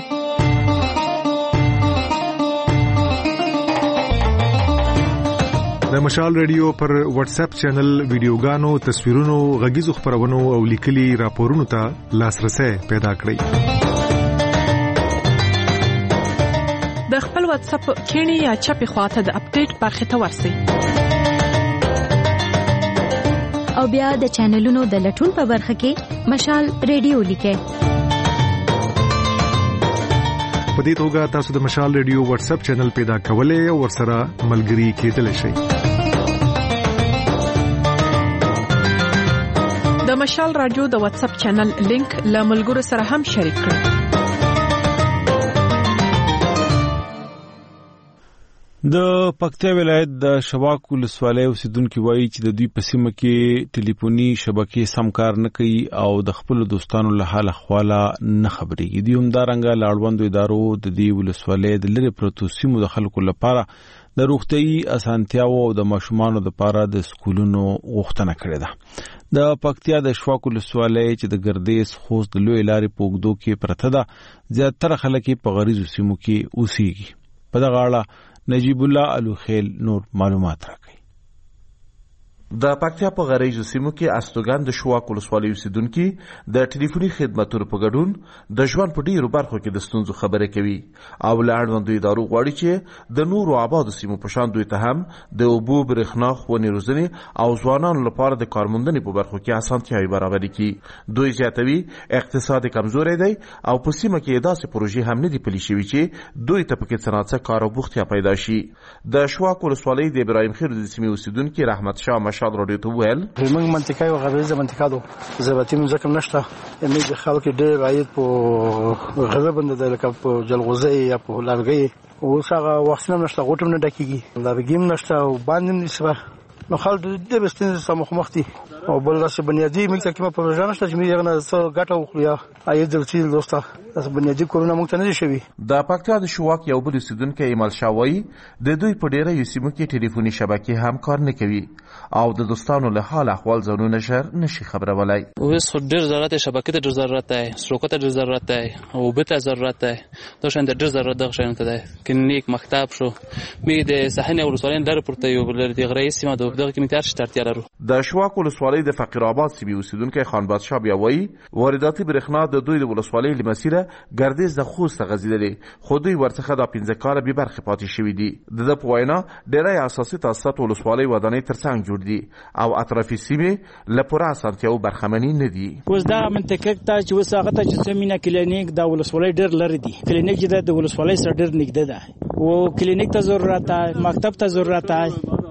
د مشال ریډیو پر واتس اپ چینل ویډیوګانو، تصویرونو، غږیزو خبرونو او لیکلي راپورونو ته لاسرسي پیدا کړئ. د خپل واتس اپ کینی یا چپی خواته د اپډیټ برخه ته ورسئ او بیا د چینلونو د لټون په برخه کې مشال ریډیو لیکئ. په دې توګه تاسو د مشال ریډیو واتس اپ چینل پیدا کولای او ورسره ملګري کېدلی شئ. د مشال رادیو د واتس اپ چینل لینک له ملګرو سره هم شریک کړئ. د پکتیا ولایت د شواک ولسوالۍ اوسیدونکو وایي چې د دوی په سیمه کې ټلیفوني شبکې سم کار نه کوي او د خپل دوستانو له حال احواله نه خبرېږي. دوی همدارنګه له اړوندو ادارو د دې ولسوالۍ د لرې پرتو سیمو د خلکو لپاره د روغتیايي اسانتیاو او د ماشومانو لپاره د سکولونو غوښتنه کړې ده. د پکتیا د شواک ولسوالۍ چې د ګردیز خوست د لوی لارې په اوږدو کې پرته ده زیاتره خلک په غریزو سیمو کې اوسېږي. په دغه اړه نجیب الله الوخیل نور معلومات راکړي. د پکتیا په غریزو سیمو کې استوګن د شواک ولسوالۍ اوسیدونکي د ټلیفوني خدماتو په ګډون د ژوند په ډیرو برخو کې د ستونزو خبرې کوي او له اړوندو ادارو غواړي چې د نورو آبادو سیمو په شان دوی ته هم د اوبو، برېښنا، ښوونې، روزنې او ځوانانو لپاره د کارموندنې په برخو کې اسانتیاوې برابرې کړي. دوی زیاتوي اقتصاد کمزوری دی او په سیمه کې داسې پروژې هم نه دي پلي شوي چې دوی ته پکې څه ناڅه کار او بوختیا پیدا شي. د شواک ولسوالۍ د ابراهیم خیل د سیمې اوسیدونکي رحمت شاه مشال رادیو ته ویل موږ منطقه او غریزه منطقه دو زباتیم زکم نشته امید خلک ډېر عاید په غزه باندې لکه په جلغوزه یا په لارګي او څنګه وښنه نشته غوټم نه ډکیږي لارګیم نشته او باندې نشته نو خلک د بستنې سم مخمختي او بل راشه بنیادی ملک کې په پروژه نشته چې موږ نه څو ګټه وکړو عاید درڅیل دوسته تاسو بنیادی کورونه موږ ته نه شوي. د پکتیا د شواک یو بل اوسیدونکی ایمل شاوی د دوی په ډیره سیمو کې ټلیفوني شبکې هم کار نه کوي او د دوستانو له حال احوال ځانونه نشر نشي خبرولای. اوس ډیر ضرورت شبکې ته ډیر ضرورت دی، سروکو ته ډیر ضرورت دی او به ته ضرورت دی. دا شان ډیر ضرورت د شان ته دی کلینیک مکتب شو می د صحنه ولسوالۍ در پورته یو بل د غریب سیمه دغه کې میتر شترتیا لرو. د شواک ولسوالۍ د فقیر آباد سیمې اوسیدونکی خان بادشاه بیا وایي وارداتي برېښنا د دوی د ولسوالۍ لمسیره ګردیز د خوست غزیدلې خو دوی ورڅخه د 15 کال به برخه پاتې شوې دي. د په وینا ډېری اساسي تاسیسات ولسوالۍ ودانۍ ترڅنګ جوړ دي او اطرافي سیمې له پوره اسانتیاو برخمنې نه دي. اوس دا منطقه ته چې وساغه ته چې سمینه کلینیک د ولسوالۍ ډېر لري دي. کلینیک چې د ولسوالۍ سره ډېر نږدې ده او کلینیک ته ضرورت ده، مکتب ته ضرورت ده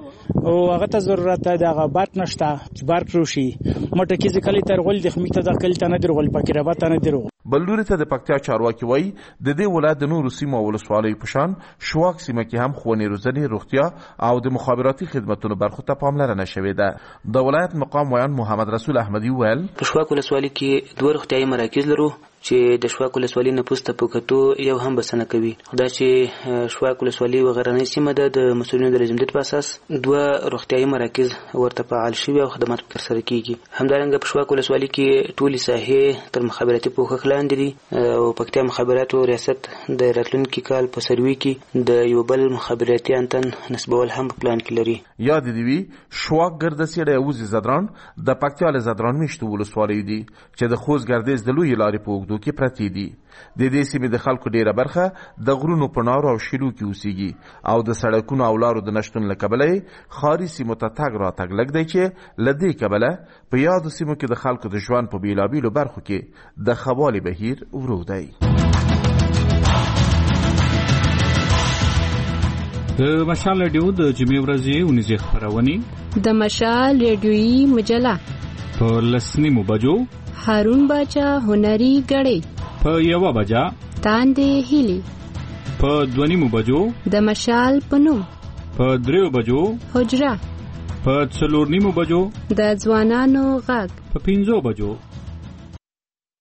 او هغه ته ضرورت ده هغه بات نشته چې بار کروشي مټه کې ځکه تر غول د خمیته د کلی ته نه درغول پکې رابط نه درو بلوري ته د پکتیا چارواکي وای د دې ولایت د نورو سیمو ولسوالۍ په شان شواک سیمه کې هم ښوونې روزنې روغتیا او د مخابراتي خدماتو برخو ته پاملرنه شوې ده د ولایت مقام ویان محمد رسول احمدی ویل په شواک ولسوالۍ کې دوه روغتیايي مراکز لرو چې د شواک ولسوالۍ نه پوسټ په کتو یو هم بسنه کوي دا چې شواک ولسوالۍ وغیرنۍ سیمه ده د مسؤلینو د لازمدت په اساس دوه روغتیايي مراکز ورته فعال شوي او خدمات ترسره کیږي همدارنګه په شواک ولسوالۍ کې ټولې ساحې تر مخابراتي پوښښ لاندې دي او پکتیا مخابراتو ریاست د راتلونکي کال په سروي کې د یو بل مخابراتي انتن نسبول هم په پلان کې لري یاد دی وی شواک ګردسیړه اوزي زدران د پکتیا له زدران میشتو ولسوالۍ دي چې د خوست ګردیز د لوی لارې په کې پرتی دي د دې سیمې د خلکو ډیره برخه د غرونو په نارو او شیلو کې اوسېږي او د سړکونو او لارو د نشټون له کبله خاري سیمو ته تګ راتګ لږ دی چې له دې کبله په یادو سیمو کې د خلکو د ژوند په بیلابیلو برخو کې د خوالي بهیر ورو دی د مشال رادیو د جمعې ورځې ونیزې خبرونه د مشال رادیویي مجله په لسنیمو بجو هارون باچا هنري غړې په 1 بجا تاندې هیلي په 2 بجو د مشال پنوم په 3 بجو حجره په 4 بجو د ځوانانو غږ په 5 بجو